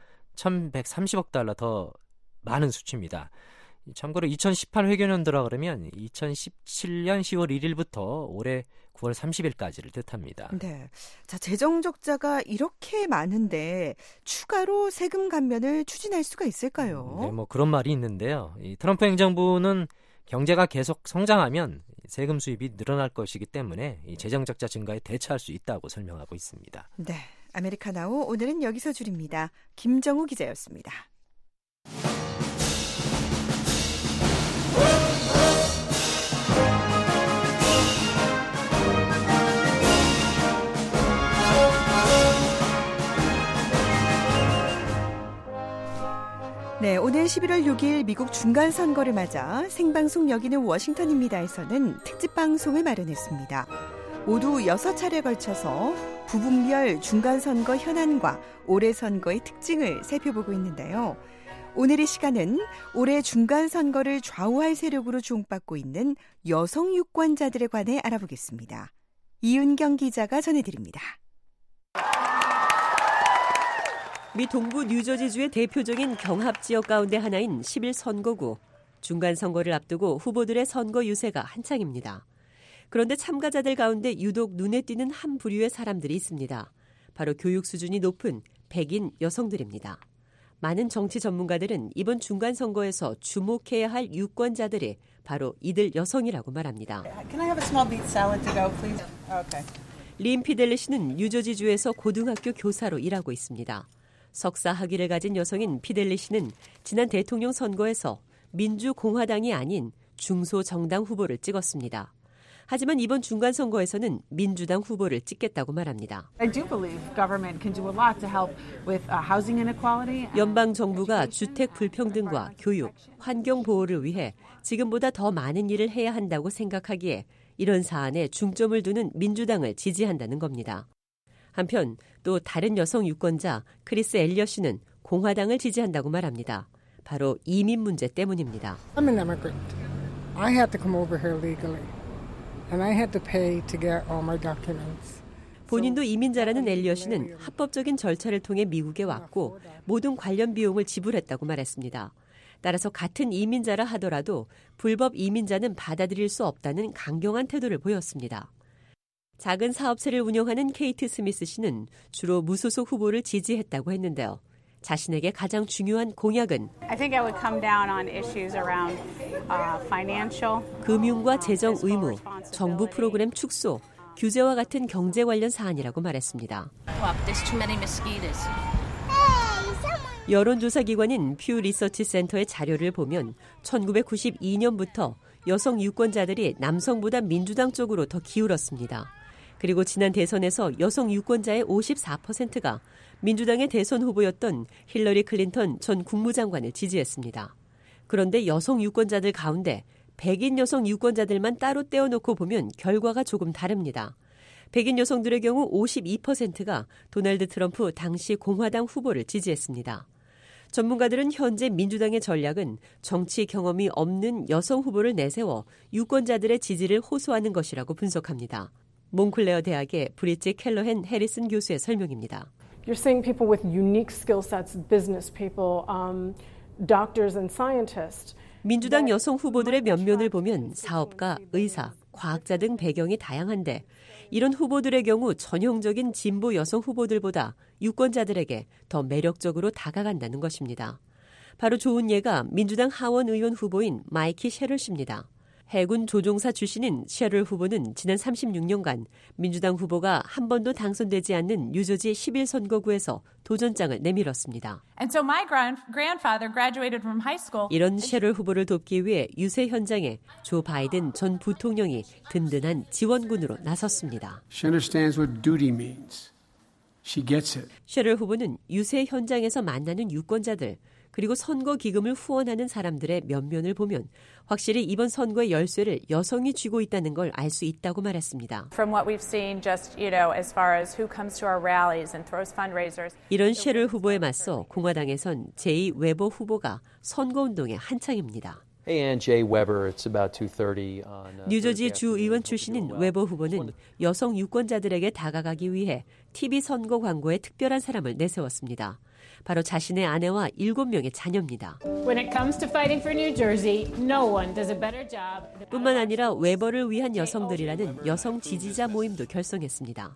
천백삼십억 달러 더 많은 수치입니다. 참고로 이천십팔 회계연도라 그러면 이천십칠년 시월 일일부터 올해 구월 삼십일까지를 뜻합니다. 네, 자 재정 적자가 이렇게 많은데 추가로 세금 감면을 추진할 수가 있을까요? 네, 뭐 그런 말이 있는데요. 이 트럼프 행정부는 경제가 계속 성장하면 세금 수입이 늘어날 것이기 때문에 이 재정 적자 증가에 대처할 수 있다고 설명하고 있습니다. 네, 아메리카 나우 오늘은 여기서 줄입니다. 김정우 기자였습니다. 네, 오늘 십일월 육일 미국 중간선거를 맞아 생방송 여기는 워싱턴입니다에서는 특집 방송을 마련했습니다. 모두 여섯 차례에 걸쳐서 부분별 중간선거 현안과 올해 선거의 특징을 살펴보고 있는데요. 오늘의 시간은 올해 중간선거를 좌우할 세력으로 주목받고 있는 여성 유권자들에 관해 알아보겠습니다. 이은경 기자가 전해드립니다. 미 동부 뉴저지주의 대표적인 경합 지역 가운데 하나인 십일 선거구. 중간 선거를 앞두고 후보들의 선거 유세가 한창입니다. 그런데 참가자들 가운데 유독 눈에 띄는 한 부류의 사람들이 있습니다. 바로 교육 수준이 높은 백인 여성들입니다. 많은 정치 전문가들은 이번 중간 선거에서 주목해야 할 유권자들이 바로 이들 여성이라고 말합니다. Can I have a small beet salad to go, please? Okay. 린 피델리 씨는 뉴저지주에서 고등학교 교사로 일하고 있습니다. 석사 학위를 가진 여성인 피델리 씨는 지난 대통령 선거에서 민주공화당이 아닌 중소정당 후보를 찍었습니다. 하지만 이번 중간 선거에서는 민주당 후보를 찍겠다고 말합니다. I do believe government can do a lot to help with housing inequality. 연방 정부가 주택 불평등과 교육, 환경 보호를 위해 지금보다 더 많은 일을 해야 한다고 생각하기에 이런 사안에 중점을 두는 민주당을 지지한다는 겁니다. 한편 또 다른 여성 유권자 크리스 엘리엇 씨는 공화당을 지지한다고 말합니다. 바로 이민 문제 때문입니다. I'm an immigrant. I had to come over here legally, and I had to pay to get all my documents. 본인도 이민자라는 엘리엇은 합법적인 절차를 통해 미국에 왔고 모든 관련 비용을 지불했다고 말했습니다. 따라서 같은 이민자라 하더라도 불법 이민자는 받아들일 수 없다는 강경한 태도를 보였습니다. 작은 사업체를 운영하는 케이트 스미스 씨는 주로 무소속 후보를 지지했다고 했는데요. 자신에게 가장 중요한 공약은 I think I would come down on issues around uh, financial, 금융과 재정 의무, 정부 프로그램 축소, 규제와 같은 경제 관련 사안이라고 말했습니다. 여론조사 기관인 퓨 리서치 센터의 자료를 보면 천구백구십이 년부터 여성 유권자들이 남성보다 민주당 쪽으로 더 기울었습니다. 그리고 지난 대선에서 여성 유권자의 오십사 퍼센트가 민주당의 대선 후보였던 힐러리 클린턴 전 국무장관을 지지했습니다. 그런데 여성 유권자들 가운데 백인 여성 유권자들만 따로 떼어놓고 보면 결과가 조금 다릅니다. 백인 여성들의 경우 오십이 퍼센트가 도널드 트럼프 당시 공화당 후보를 지지했습니다. 전문가들은 현재 민주당의 전략은 정치 경험이 없는 여성 후보를 내세워 유권자들의 지지를 호소하는 것이라고 분석합니다. 몽클레어 대학의 브릿지 켈러헨 해리슨 교수의 설명입니다. You're seeing people with unique skill sets, business people, um, doctors and scientists. 민주당 여성 후보들의 면면을 보면 사업가, 의사, 과학자 등 배경이 다양한데 이런 후보들의 경우 전형적인 진보 여성 후보들보다 유권자들에게 더 매력적으로 다가간다는 것입니다. 바로 좋은 예가 민주당 하원 의원 후보인 마이키 셰럴 씨입니다. 해군 조종사 출신인 셰럴 후보는 지난 삼십육 년간 민주당 후보가 한 번도 당선되지 않는 뉴저지 십일 선거구에서 도전장을 내밀었습니다. And so my grandfather graduated from high school. 이런 셰럴 후보를 돕기 위해 유세 현장에 조 바이든 전 부통령이 든든한 지원군으로 나섰습니다. She understands what duty means. She gets it. 셰럴 후보는 유세 현장에서 만나는 유권자들 그리고 선거 기금을 후원하는 사람들의 면면을 보면 확실히 이번 선거의 열쇠를 여성이 쥐고 있다는 걸 알 수 있다고 말했습니다. From what we've seen just, you know, as far as who comes to our rallies and throws fundraisers. 이런 셰럴 후보에 맞서 공화당에선 제이 웨버 후보가 선거운동에 한창입니다. Hey, Ann J. Weber, it's about two thirty on, uh, 뉴저지 주 의원 출신인 웨버 후보는 여성 유권자들에게 다가가기 위해 티비 선거 광고에 특별한 사람을 내세웠습니다. 바로 자신의 아내와 일곱 명의 자녀입니다. When it comes to fighting for New Jersey, no one does a better job. 뿐만 아니라 웨버를 위한 여성들이라는 여성 지지자 모임도 결성했습니다.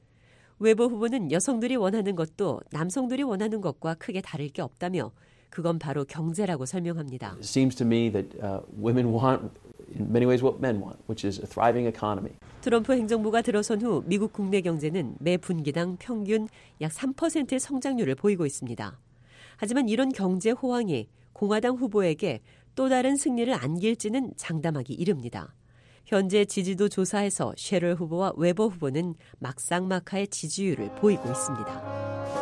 웨버 후보는 여성들이 원하는 것도 남성들이 원하는 것과 크게 다를 게 없다며 그건 바로 경제라고 설명합니다. It seems to me that uh, women want in many ways what men want, which is a thriving economy. 트럼프 행정부가 들어선 후 미국 국내 경제는 매 분기당 평균 약 삼 퍼센트의 성장률을 보이고 있습니다. 하지만 이런 경제 호황이 공화당 후보에게 또 다른 승리를 안길지는 장담하기 이릅니다. 현재 지지도 조사에서 셰럴 후보와 웨버 후보는 막상막하의 지지율을 보이고 있습니다.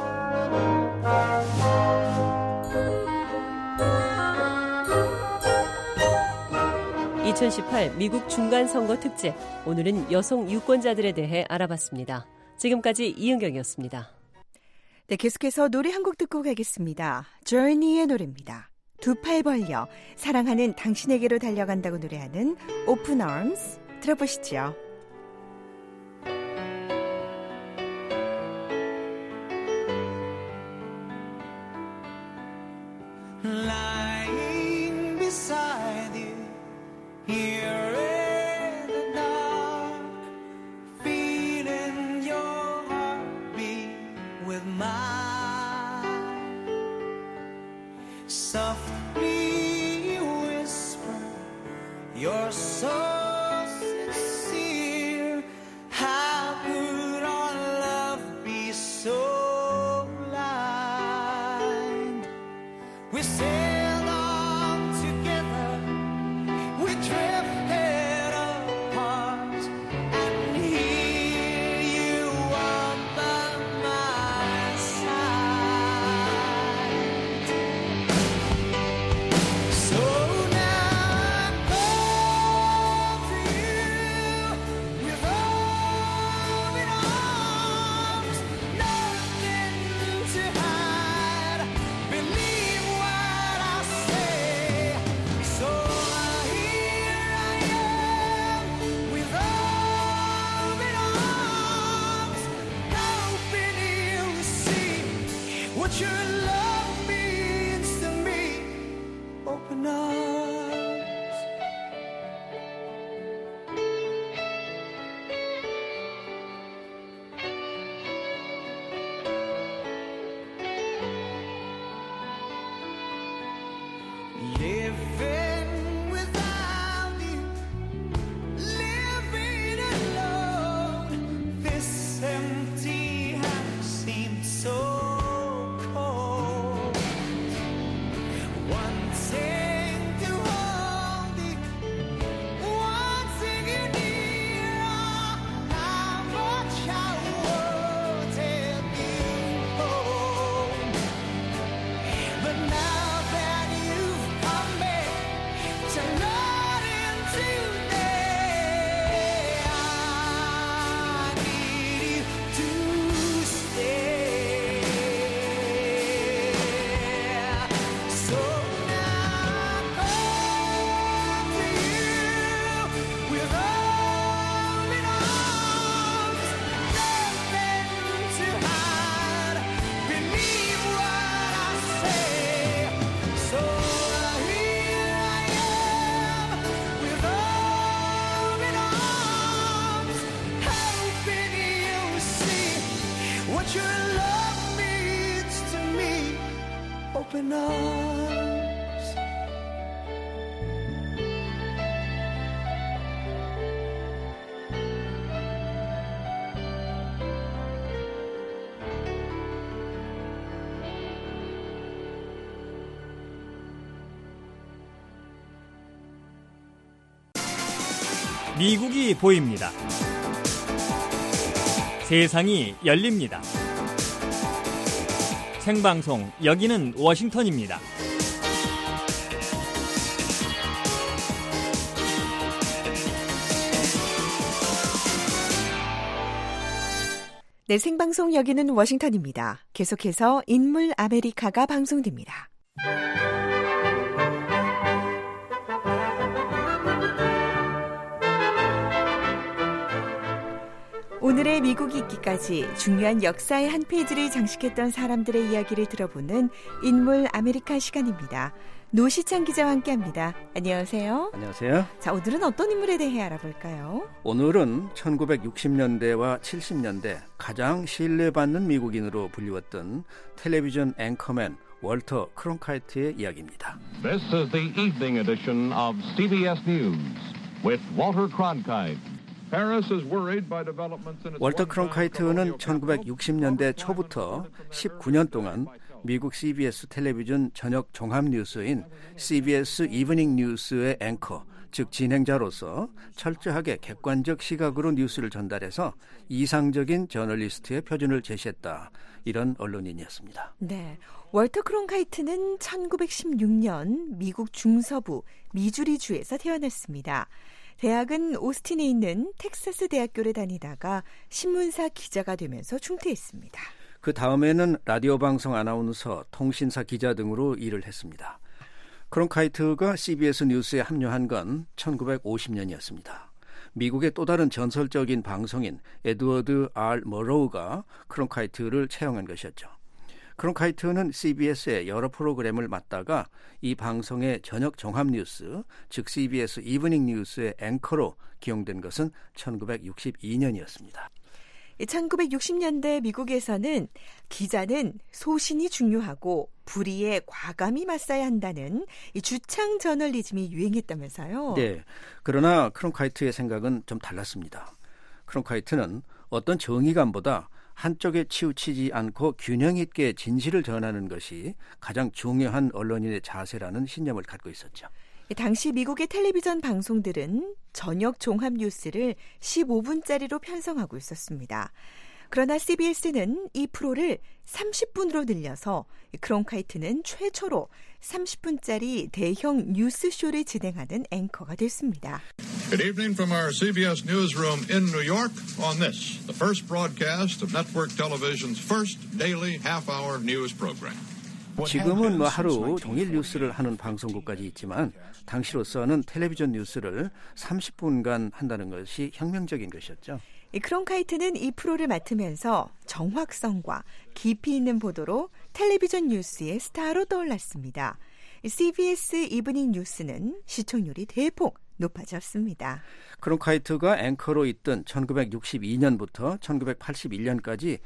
이천십팔 미국 중간선거 특집, 오늘은 여성 유권자들에 대해 알아봤습니다. 지금까지 이은경이었습니다. 네, 계속해서 노래 한 곡 듣고 가겠습니다. Journey의 노래입니다. 두 팔 벌려 사랑하는 당신에게로 달려간다고 노래하는 Open Arms 들어보시죠. Lying beside you here in the dark, feeling your heartbeat with mine, softly whisper you're so sincere. 미국이 보입니다. 세상이 열립니다. 생방송 여기는 워싱턴입니다. 네, 생방송 여기는 워싱턴입니다. 계속해서 인물 아메리카가 방송됩니다. 오늘의 미국이 있기까지 중요한 역사의 한 페이지를 장식했던 사람들의 이야기를 들어보는 인물 아메리카 시간입니다. 노시찬 기자와 함께합니다. 안녕하세요. 안녕하세요. 자, 오늘은 어떤 인물에 대해 알아볼까요? 오늘은 천구백육십 년대와 칠십 년대 가장 신뢰받는 미국인으로 불리웠던 텔레비전 앵커맨 월터 크론카이트의 이야기입니다. This is the evening edition of 씨비에스 News with Walter Cronkite. 월터 크론카이트는 천구백육십 년대 초부터 십구 년 동안 미국 씨비에스 텔레비전 저녁 종합 뉴스인 씨비에스 이브닝 뉴스의 앵커, 즉 진행자로서 철저하게 객관적 시각으로 뉴스를 전달해서 이상적인 저널리스트의 표준을 제시했다. 이런 언론인이었습니다. 네, 월터 크론카이트는 천구백십육 년 미국 중서부 미주리주에서 태어났습니다. 대학은 오스틴에 있는 텍사스 대학교를 다니다가 신문사 기자가 되면서 중퇴했습니다. 그 다음에는 라디오 방송 아나운서, 통신사 기자 등으로 일을 했습니다. 크론카이트가 씨비에스 뉴스에 합류한 건 천구백오십 년이었습니다. 미국의 또 다른 전설적인 방송인 에드워드 알 머로우가 크론카이트를 채용한 것이었죠. 크론카이트는 씨비에스의 여러 프로그램을 맡다가 이 방송의 저녁 종합 뉴스, 즉 씨비에스 이브닝 뉴스의 앵커로 기용된 것은 천구백육십이 년이었습니다. 천구백육십 년대 미국에서는 기자는 소신이 중요하고 불의에 과감히 맞서야 한다는 이 주창 저널리즘이 유행했다면서요. 네, 그러나 크론카이트의 생각은 좀 달랐습니다. 크론카이트는 어떤 정의감보다 한쪽에 치우치지 않고 균형 있게 진실을 전하는 것이 가장 중요한 언론인의 자세라는 신념을 갖고 있었죠. 당시 미국의 텔레비전 방송들은 저녁 종합 뉴스를 십오 분짜리로 편성하고 있었습니다. 그러나 씨비에스는 이 프로를 삼십 분으로 늘려서 크론카이트는 최초로 삼십 분짜리 대형 뉴스쇼를 진행하는 앵커가 됐습니다. Good evening from our 씨비에스 newsroom in New York on this, the first broadcast of network television's first daily half-hour news program. 지금은 뭐 하루 종일 뉴스를 하는 방송국까지 있지만 당시로서는 텔레비전 뉴스를 삼십 분간 한다는 것이 혁명적인 것이었죠. 크론카이트는 이 프로를 맡으면서 정확성과 깊이 있는 보도로 텔레비전 뉴스의 스타로 떠올랐습니다. 씨비에스 이브닝 뉴스는 시청률이 대폭 높아졌습니다. 크론카이트가 앵커로 있던 천구백육십이 년부터 천구백팔십일 년까지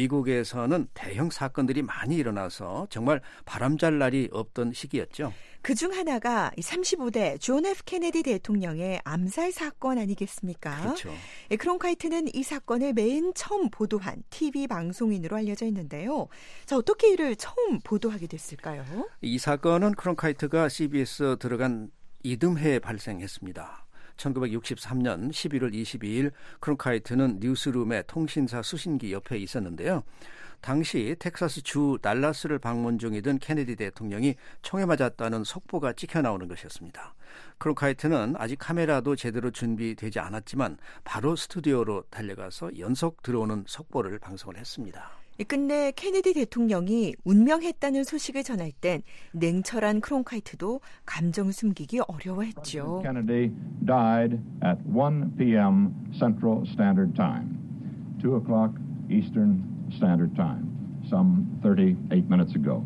미국에서는 대형 사건들이 많이 일어나서 정말 바람잘 날이 없던 시기였죠. 그중 하나가 삼십오 대 존 에프 케네디 대통령의 암살 사건 아니겠습니까? 그렇죠. 크론카이트는 이 사건을 맨 처음 보도한 티비 방송인으로 알려져 있는데요. 자, 어떻게 이를 처음 보도하게 됐을까요? 이 사건은 크론카이트가 씨비에스 들어간 이듬해에 발생했습니다. 천구백육십삼 년 십일월 이십이일 크론카이트는 뉴스룸의 통신사 수신기 옆에 있었는데요. 당시 텍사스 주 달라스를 방문 중이던 케네디 대통령이 총에 맞았다는 속보가 찍혀 나오는 것이었습니다. 크론카이트는 아직 카메라도 제대로 준비되지 않았지만 바로 스튜디오로 달려가서 연속 들어오는 속보를 방송을 했습니다. 끝내 케네디 대통령이 운명했다는 소식을 전할 땐 냉철한 크론카이트도 감정을 숨기기 어려워했죠. Kennedy died at one p.m. Central Standard Time, two o'clock Eastern Standard Time, some thirty-eight minutes ago.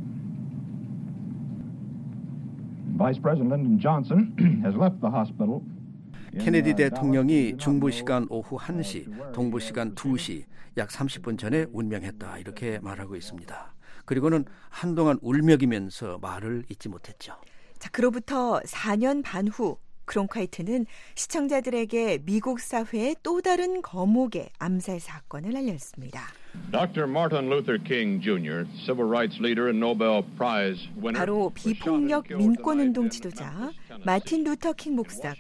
Vice President Lyndon Johnson has left the hospital. 케네디 대통령이 중부 시간 오후 한 시, 동부 시간 두 시, 약 삼십 분 전에 운명했다 이렇게 말하고 있습니다. 그리고는 한동안 울먹이면서 말을 잇지 못했죠. 자, 그로부터 사 년 반 후 크론카이트는 시청자들에게 미국 사회의 또 다른 거목의 암살 사건을 알렸습니다. Doctor Martin Luther King 주니어, Civil Rights Leader and Nobel Prize winner. 바로 비폭력 민권운동 지도자 마틴 루터 킹 목사가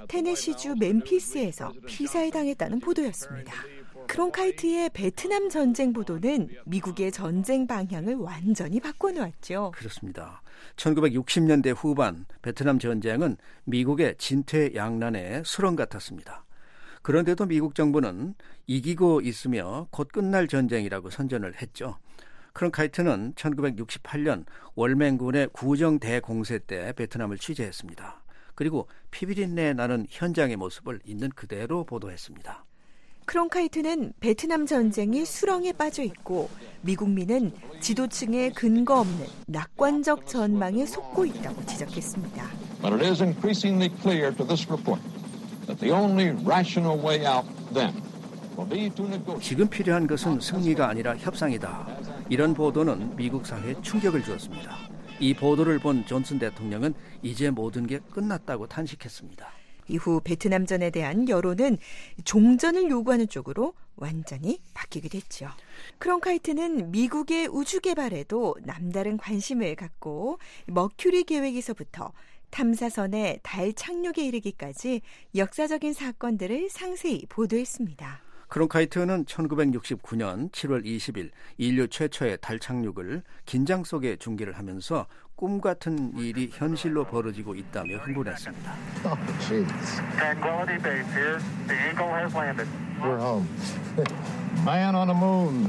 테네시주 멤피스에서 피살에 당했다는 보도였습니다. 크론카이트의 베트남 전쟁 보도는 미국의 전쟁 방향을 완전히 바꿔놓았죠. 그렇습니다. 천구백육십 년대 후반 베트남 전쟁은 미국의 진퇴양난의 수렁 같았습니다. 그런데도 미국 정부는 이기고 있으며 곧 끝날 전쟁이라고 선전을 했죠. 크론카이트는 천구백육십팔 년 월맹군의 구정 대공세 때 베트남을 취재했습니다. 그리고 피비린내 나는 현장의 모습을 있는 그대로 보도했습니다. 크론카이트는 베트남 전쟁이 수렁에 빠져 있고 미국민은 지도층의 근거 없는 낙관적 전망에 속고 있다고 지적했습니다. But it is increasingly clear to this report that the only rational way out then will be to negotiate. 지금 필요한 것은 승리가 아니라 협상이다. 이런 보도는 미국 사회에 충격을 주었습니다. 이 보도를 본 존슨 대통령은 이제 모든 게 끝났다고 탄식했습니다. 이후 베트남전에 대한 여론은 종전을 요구하는 쪽으로 완전히 바뀌게 됐죠. 크론카이트는 미국의 우주 개발에도 남다른 관심을 갖고 머큐리 계획에서부터 탐사선의 달 착륙에 이르기까지 역사적인 사건들을 상세히 보도했습니다. 크론카이트는 천구백육십구 년 칠월 이십일 인류 최초의 달 착륙을 긴장 속에 중계를 하면서 꿈 같은 일이 현실로 벌어지고 있다며 흥분했습니다. Oh, Tranquility Base here. The Eagle has landed. We're home. Man on the moon.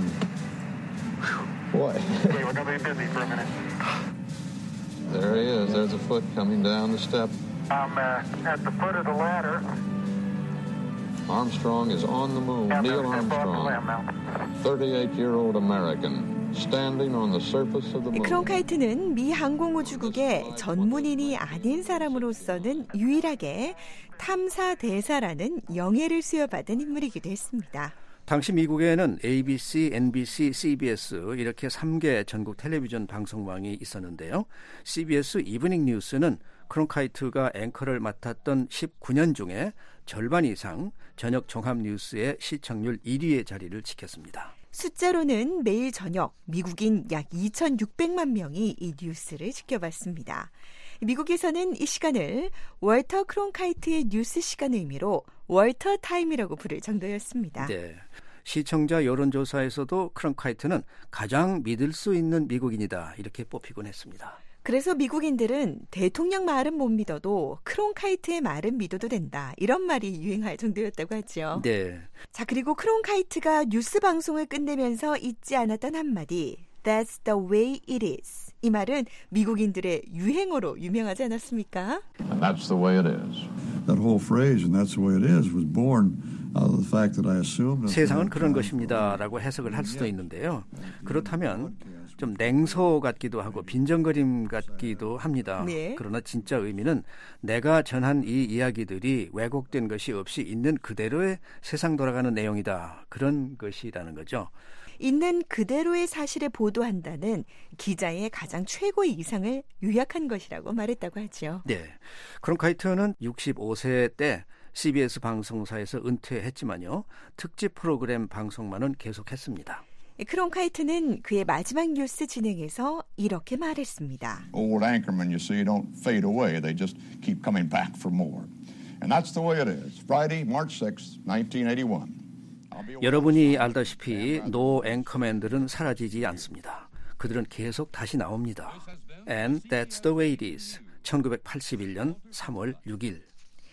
Boy. Okay, we're going to be busy for a minute. There he is. There's a foot coming down the step. I'm uh, at the foot of the ladder. Armstrong is on the moon. Neil Armstrong, thirty-eight-year-old American, standing on the surface of the moon. 크론카이트는 미 항공우주국의 전문인이 아닌 사람으로서는 유일하게 탐사 대사라는 영예를 수여받은 인물이기도 했습니다. 당시 미국에는 에이비씨, 엔비씨, 씨비에스 이렇게 세 개 전국 텔레비전 방송망이 있었는데요. 씨비에스 이브닝 뉴스는 크론카이트가 앵커를 맡았던 십구 년 중에 절반 이상 저녁 종합 뉴스의 시청률 일 위의 자리를 지켰습니다. 숫자로는 매일 저녁 미국인 약 이천육백만 명이 이 뉴스를 지켜봤습니다. 미국에서는 이 시간을 월터 크론카이트의 뉴스 시간 의미로 월터 타임이라고 부를 정도였습니다. 네. 시청자 여론조사에서도 크론카이트는 가장 믿을 수 있는 미국인이다 이렇게 뽑히곤 했습니다. 그래서 미국인들은 대통령 말은 못 믿어도 크론카이트의 말은 믿어도 된다. 이런 말이 유행할 정도였다고 하죠. 네. 자, 그리고 크론카이트가 뉴스 방송을 끝내면서 잊지 않았던 한마디. That's the way it is. 이 말은 미국인들의 유행어로 유명하지 않았습니까? And that's the way it is. That whole phrase, and that's the way it is, was born out of the fact that I assumed. 세상은 그런 것입니다라고 해석을 할 수도 있는데요. 그렇다면 좀 냉소 같기도 하고 빈정거림 같기도 합니다. 네. 그러나 진짜 의미는 내가 전한 이 이야기들이 왜곡된 것이 없이 있는 그대로의 세상 돌아가는 내용이다. 그런 것이라는 거죠. 있는 그대로의 사실을 보도한다는 기자의 가장 최고의 이상을 요약한 것이라고 말했다고 하죠. 네, 크론카이트는 육십오 세 때 씨비에스 방송사에서 은퇴했지만요. 특집 프로그램 방송만은 계속했습니다. 크론카이트는 그의 마지막 뉴스 진행에서 이렇게 말했습니다. Old anchormen, you see, don't fade away. They just keep coming back for more. And that's the way it is. Friday, March sixth, nineteen eighty-one. 여러분이 알다시피 노 앵커맨들은 사라지지 않습니다. 그들은 계속 다시 나옵니다. And that's the way it is. 천구백팔십일 년 삼월 육일.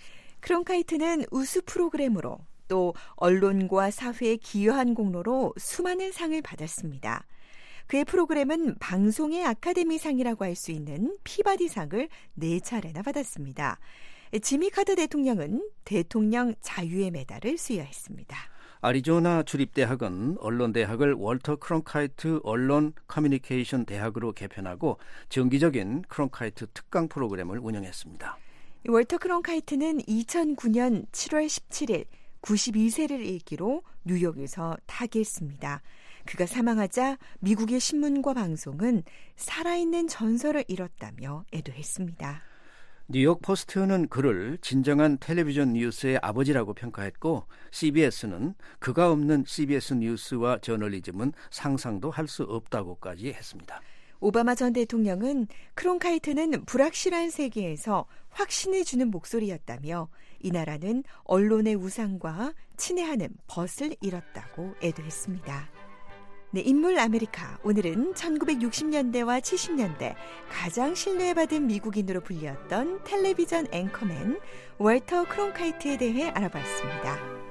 크론카이트는 우수 프로그램으로 또 언론과 사회에 기여한 공로로 수많은 상을 받았습니다. 그의 프로그램은 방송의 아카데미상이라고 할 수 있는 피바디상을 네 차례나 받았습니다. 지미 카터 대통령은 대통령 자유의 메달을 수여했습니다. 아리조나 주립대학은 언론대학을 월터 크론카이트 언론 커뮤니케이션 대학으로 개편하고 정기적인 크론카이트 특강 프로그램을 운영했습니다. 월터 크론카이트는 이천구 년 칠월 십칠일 구십이 세를 일기로 뉴욕에서 타계했습니다. 그가 사망하자 미국의 신문과 방송은 살아있는 전설을 잃었다며 애도했습니다. 뉴욕 포스트는 그를 진정한 텔레비전 뉴스의 아버지라고 평가했고 씨비에스는 그가 없는 씨비에스 뉴스와 저널리즘은 상상도 할 수 없다고까지 했습니다. 오바마 전 대통령은 크론카이트는 불확실한 세계에서 확신을 주는 목소리였다며 이 나라는 언론의 우상과 친애하는 벗을 잃었다고 애도했습니다. 네, 인물 아메리카. 오늘은 천구백육십 년대와 칠십 년대 가장 신뢰받은 미국인으로 불렸던 텔레비전 앵커맨 월터 크론카이트에 대해 알아봤습니다.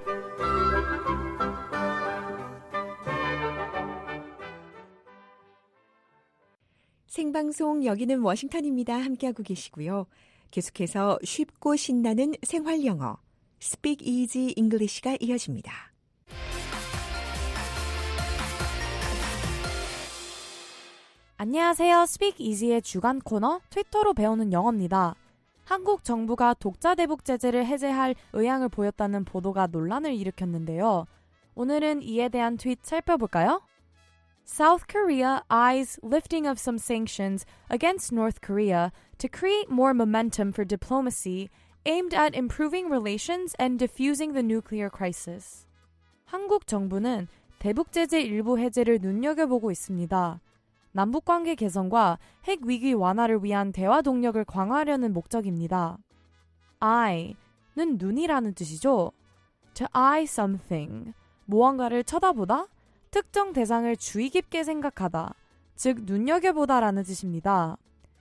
생방송 여기는 워싱턴입니다. 함께하고 계시고요. 계속해서 쉽고 신나는 생활 영어 Speak Easy English가 이어집니다. 안녕하세요. Speak Easy의 주간 코너 트위터로 배우는 영어입니다. 한국 정부가 독자 대북 제재를 해제할 의향을 보였다는 보도가 논란을 일으켰는데요. 오늘은 이에 대한 트윗 살펴볼까요? South Korea eyes lifting of some sanctions against North Korea to create more momentum for diplomacy aimed at improving relations and diffusing the nuclear crisis. 한국 정부는 대북 제재 일부 해제를 눈여겨보고 있습니다. 남북관계 개선과 핵 위기 완화를 위한 대화 동력을 강화하려는 목적입니다. eye는 눈이라는 뜻이죠. To eye something, 무언가를 쳐다보다, 특정 대상을 주의 깊게 생각하다, 즉 눈여겨보다라는 뜻입니다.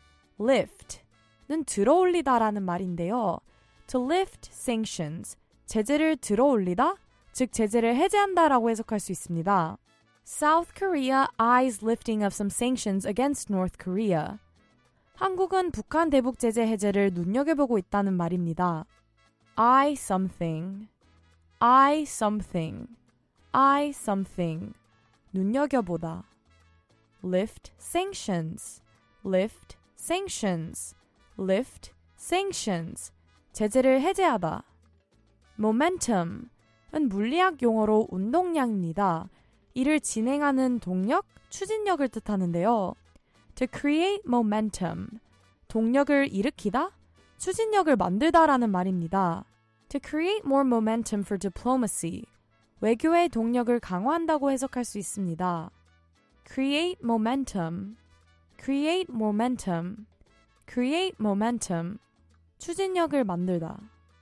lift는 들어올리다라는 말인데요. To lift sanctions, 제재를 들어올리다, 즉 제재를 해제한다라고 해석할 수 있습니다. South Korea eyes lifting of some sanctions against North Korea. 한국은 북한 대북 제재 해제를 눈여겨보고 있다는 말입니다. eye something, eye something, eye something. 눈여겨보다. lift sanctions, lift sanctions, lift sanctions. 제재를 해제하다. momentum은 물리학 용어로 운동량입니다. 이를 진행하는 동력, 추진력을 뜻하는데요. To create momentum, 동력을 일으키다, 추진력을 만들다라는 말입니다. To create more momentum for diplomacy, 외교의 동력을 강화한다고 해석할 수 있습니다. Create momentum, create momentum, create momentum, 추진력을 만들다.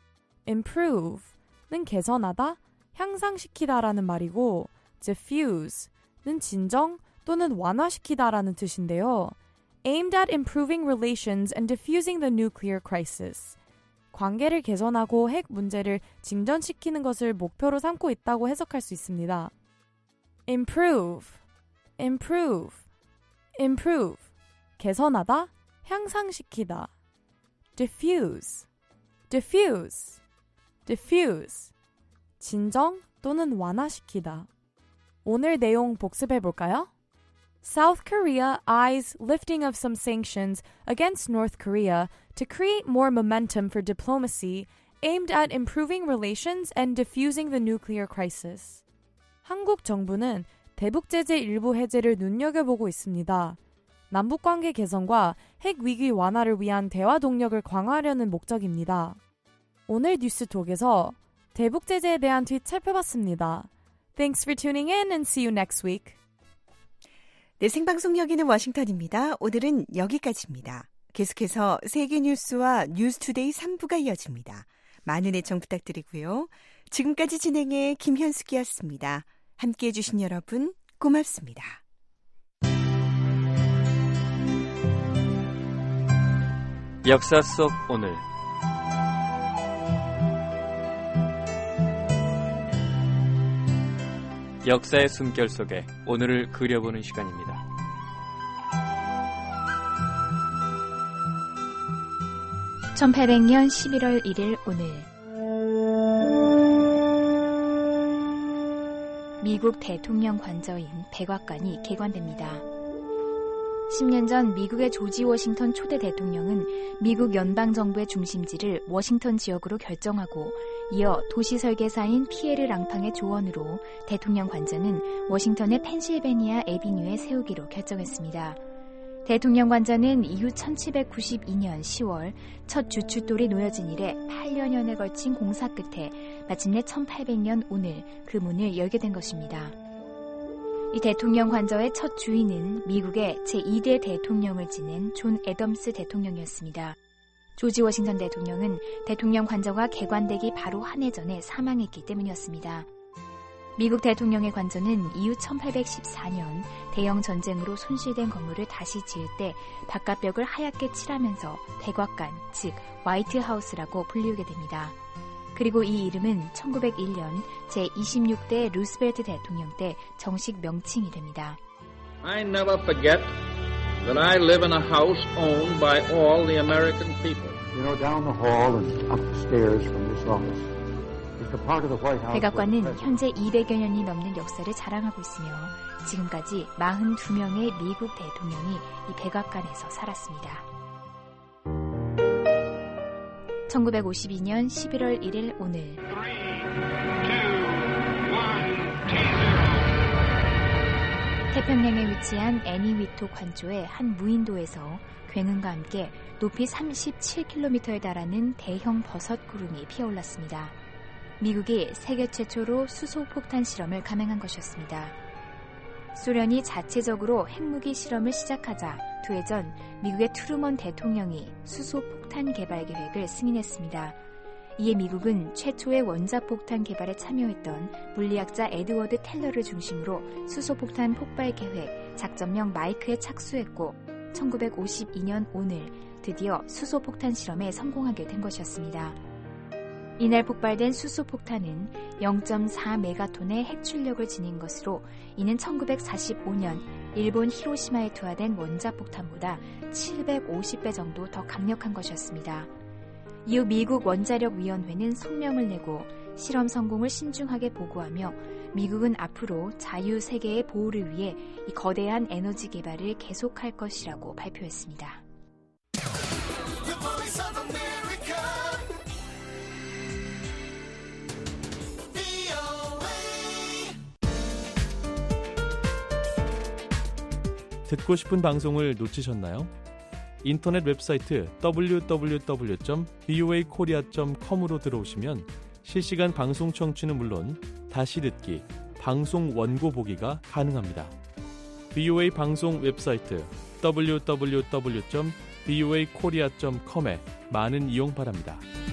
Improve는 개선하다, 향상시키다라는 말이고 diffuse는 진정 또는 완화시키다라는 뜻인데요. Aimed at improving relations and diffusing the nuclear crisis. 관계를 개선하고 핵 문제를 진전시키는 것을 목표로 삼고 있다고 해석할 수 있습니다. improve, improve, improve. 개선하다, 향상시키다. diffuse, diffuse, diffuse. 진정 또는 완화시키다. 오늘 내용 복습해 볼까요? South Korea eyes lifting of some sanctions against North Korea to create more momentum for diplomacy aimed at improving relations and diffusing the nuclear crisis. 한국 정부는 대북 제재 일부 해제를 눈여겨보고 있습니다. 남북관계 개선과 핵 위기 완화를 위한 대화 동력을 강화하려는 목적입니다. 오늘 뉴스톡에서 대북 제재에 대한 트윗 살펴봤습니다. Thanks for tuning in and see you next week. 네, 생방송 여기는 워싱턴입니다. 오늘은 여기까지입니다. 계속해서 세계 뉴스와 뉴스투데이 삼 부가 이어집니다. 많은 애청 부탁드리고요. 지금까지 진행의 김현숙이었습니다. 함께해 주신 여러분 고맙습니다. 역사 속 오늘 역사의 숨결 속에 오늘을 그려보는 시간입니다. 천팔백 년 십일월 일일 오늘 미국 대통령 관저인 백악관이 개관됩니다. 십 년 전 미국의 조지 워싱턴 초대 대통령은 미국 연방정부의 중심지를 워싱턴 지역으로 결정하고 이어 도시 설계사인 피에르 랑팡의 조언으로 대통령 관저는 워싱턴의 펜실베니아 애비뉴에 세우기로 결정했습니다. 대통령 관저는 이후 천칠백구십이 년 시월 첫 주춧돌이 놓여진 이래 팔여 년에 걸친 공사 끝에 마침내 천팔백 년 오늘 그 문을 열게 된 것입니다. 이 대통령 관저의 첫 주인은 미국의 제이 대 대통령을 지낸 존 애덤스 대통령이었습니다. 조지 워싱턴 대통령은 대통령 관저가 개관되기 바로 한 해 전에 사망했기 때문이었습니다. 미국 대통령의 관저는 이후 천팔백십사 년 대영 전쟁으로 손실된 건물을 다시 지을 때 바깥벽을 하얗게 칠하면서 백악관, 즉 화이트하우스라고 불리우게 됩니다. 그리고 이 이름은 천구백일 년 제이십육 대 루스벨트 대통령 때 정식 명칭이 됩니다. I never forget that I live in a house owned by all the American people. You know, down the hall and up the stairs from this office. 백악관은 현재 이백여 년이 넘는 역사를 자랑하고 있으며 지금까지 사십이 명의 미국 대통령이 이 백악관에서 살았습니다. 천구백오십이 년 십일월 일일 오늘 태평양에 위치한 애니 위토 관조의 한 무인도에서 굉음과 함께 높이 삼십칠 킬로미터에 달하는 대형 버섯 구름이 피어올랐습니다. 미국이 세계 최초로 수소폭탄 실험을 감행한 것이었습니다. 소련이 자체적으로 핵무기 실험을 시작하자 두 해 전 미국의 트루먼 대통령이 수소폭탄 개발 계획을 승인했습니다. 이에 미국은 최초의 원자폭탄 개발에 참여했던 물리학자 에드워드 텔러를 중심으로 수소폭탄 폭발 계획, 작전명 마이크에 착수했고 천구백오십이 년 오늘 드디어 수소폭탄 실험에 성공하게 된 것이었습니다. 이날 폭발된 수소폭탄은 영 점 사 메가톤의 핵출력을 지닌 것으로 이는 천구백사십오 년 일본 히로시마에 투하된 원자폭탄보다 칠백오십 배 정도 더 강력한 것이었습니다. 이후 미국 원자력위원회는 성명을 내고 실험 성공을 신중하게 보고하며 미국은 앞으로 자유세계의 보호를 위해 이 거대한 에너지 개발을 계속할 것이라고 발표했습니다. 듣고 싶은 방송을 놓치셨나요? 인터넷 웹사이트 더블유 더블유 더블유 점 브이오에이 코리아 점 컴으로 들어오시면 실시간 방송 청취는 물론 다시 듣기, 방송 원고 보기가 가능합니다. 브이오에이 방송 웹사이트 더블유 더블유 더블유 점 브이오에이 코리아 점 컴에 많은 이용 바랍니다.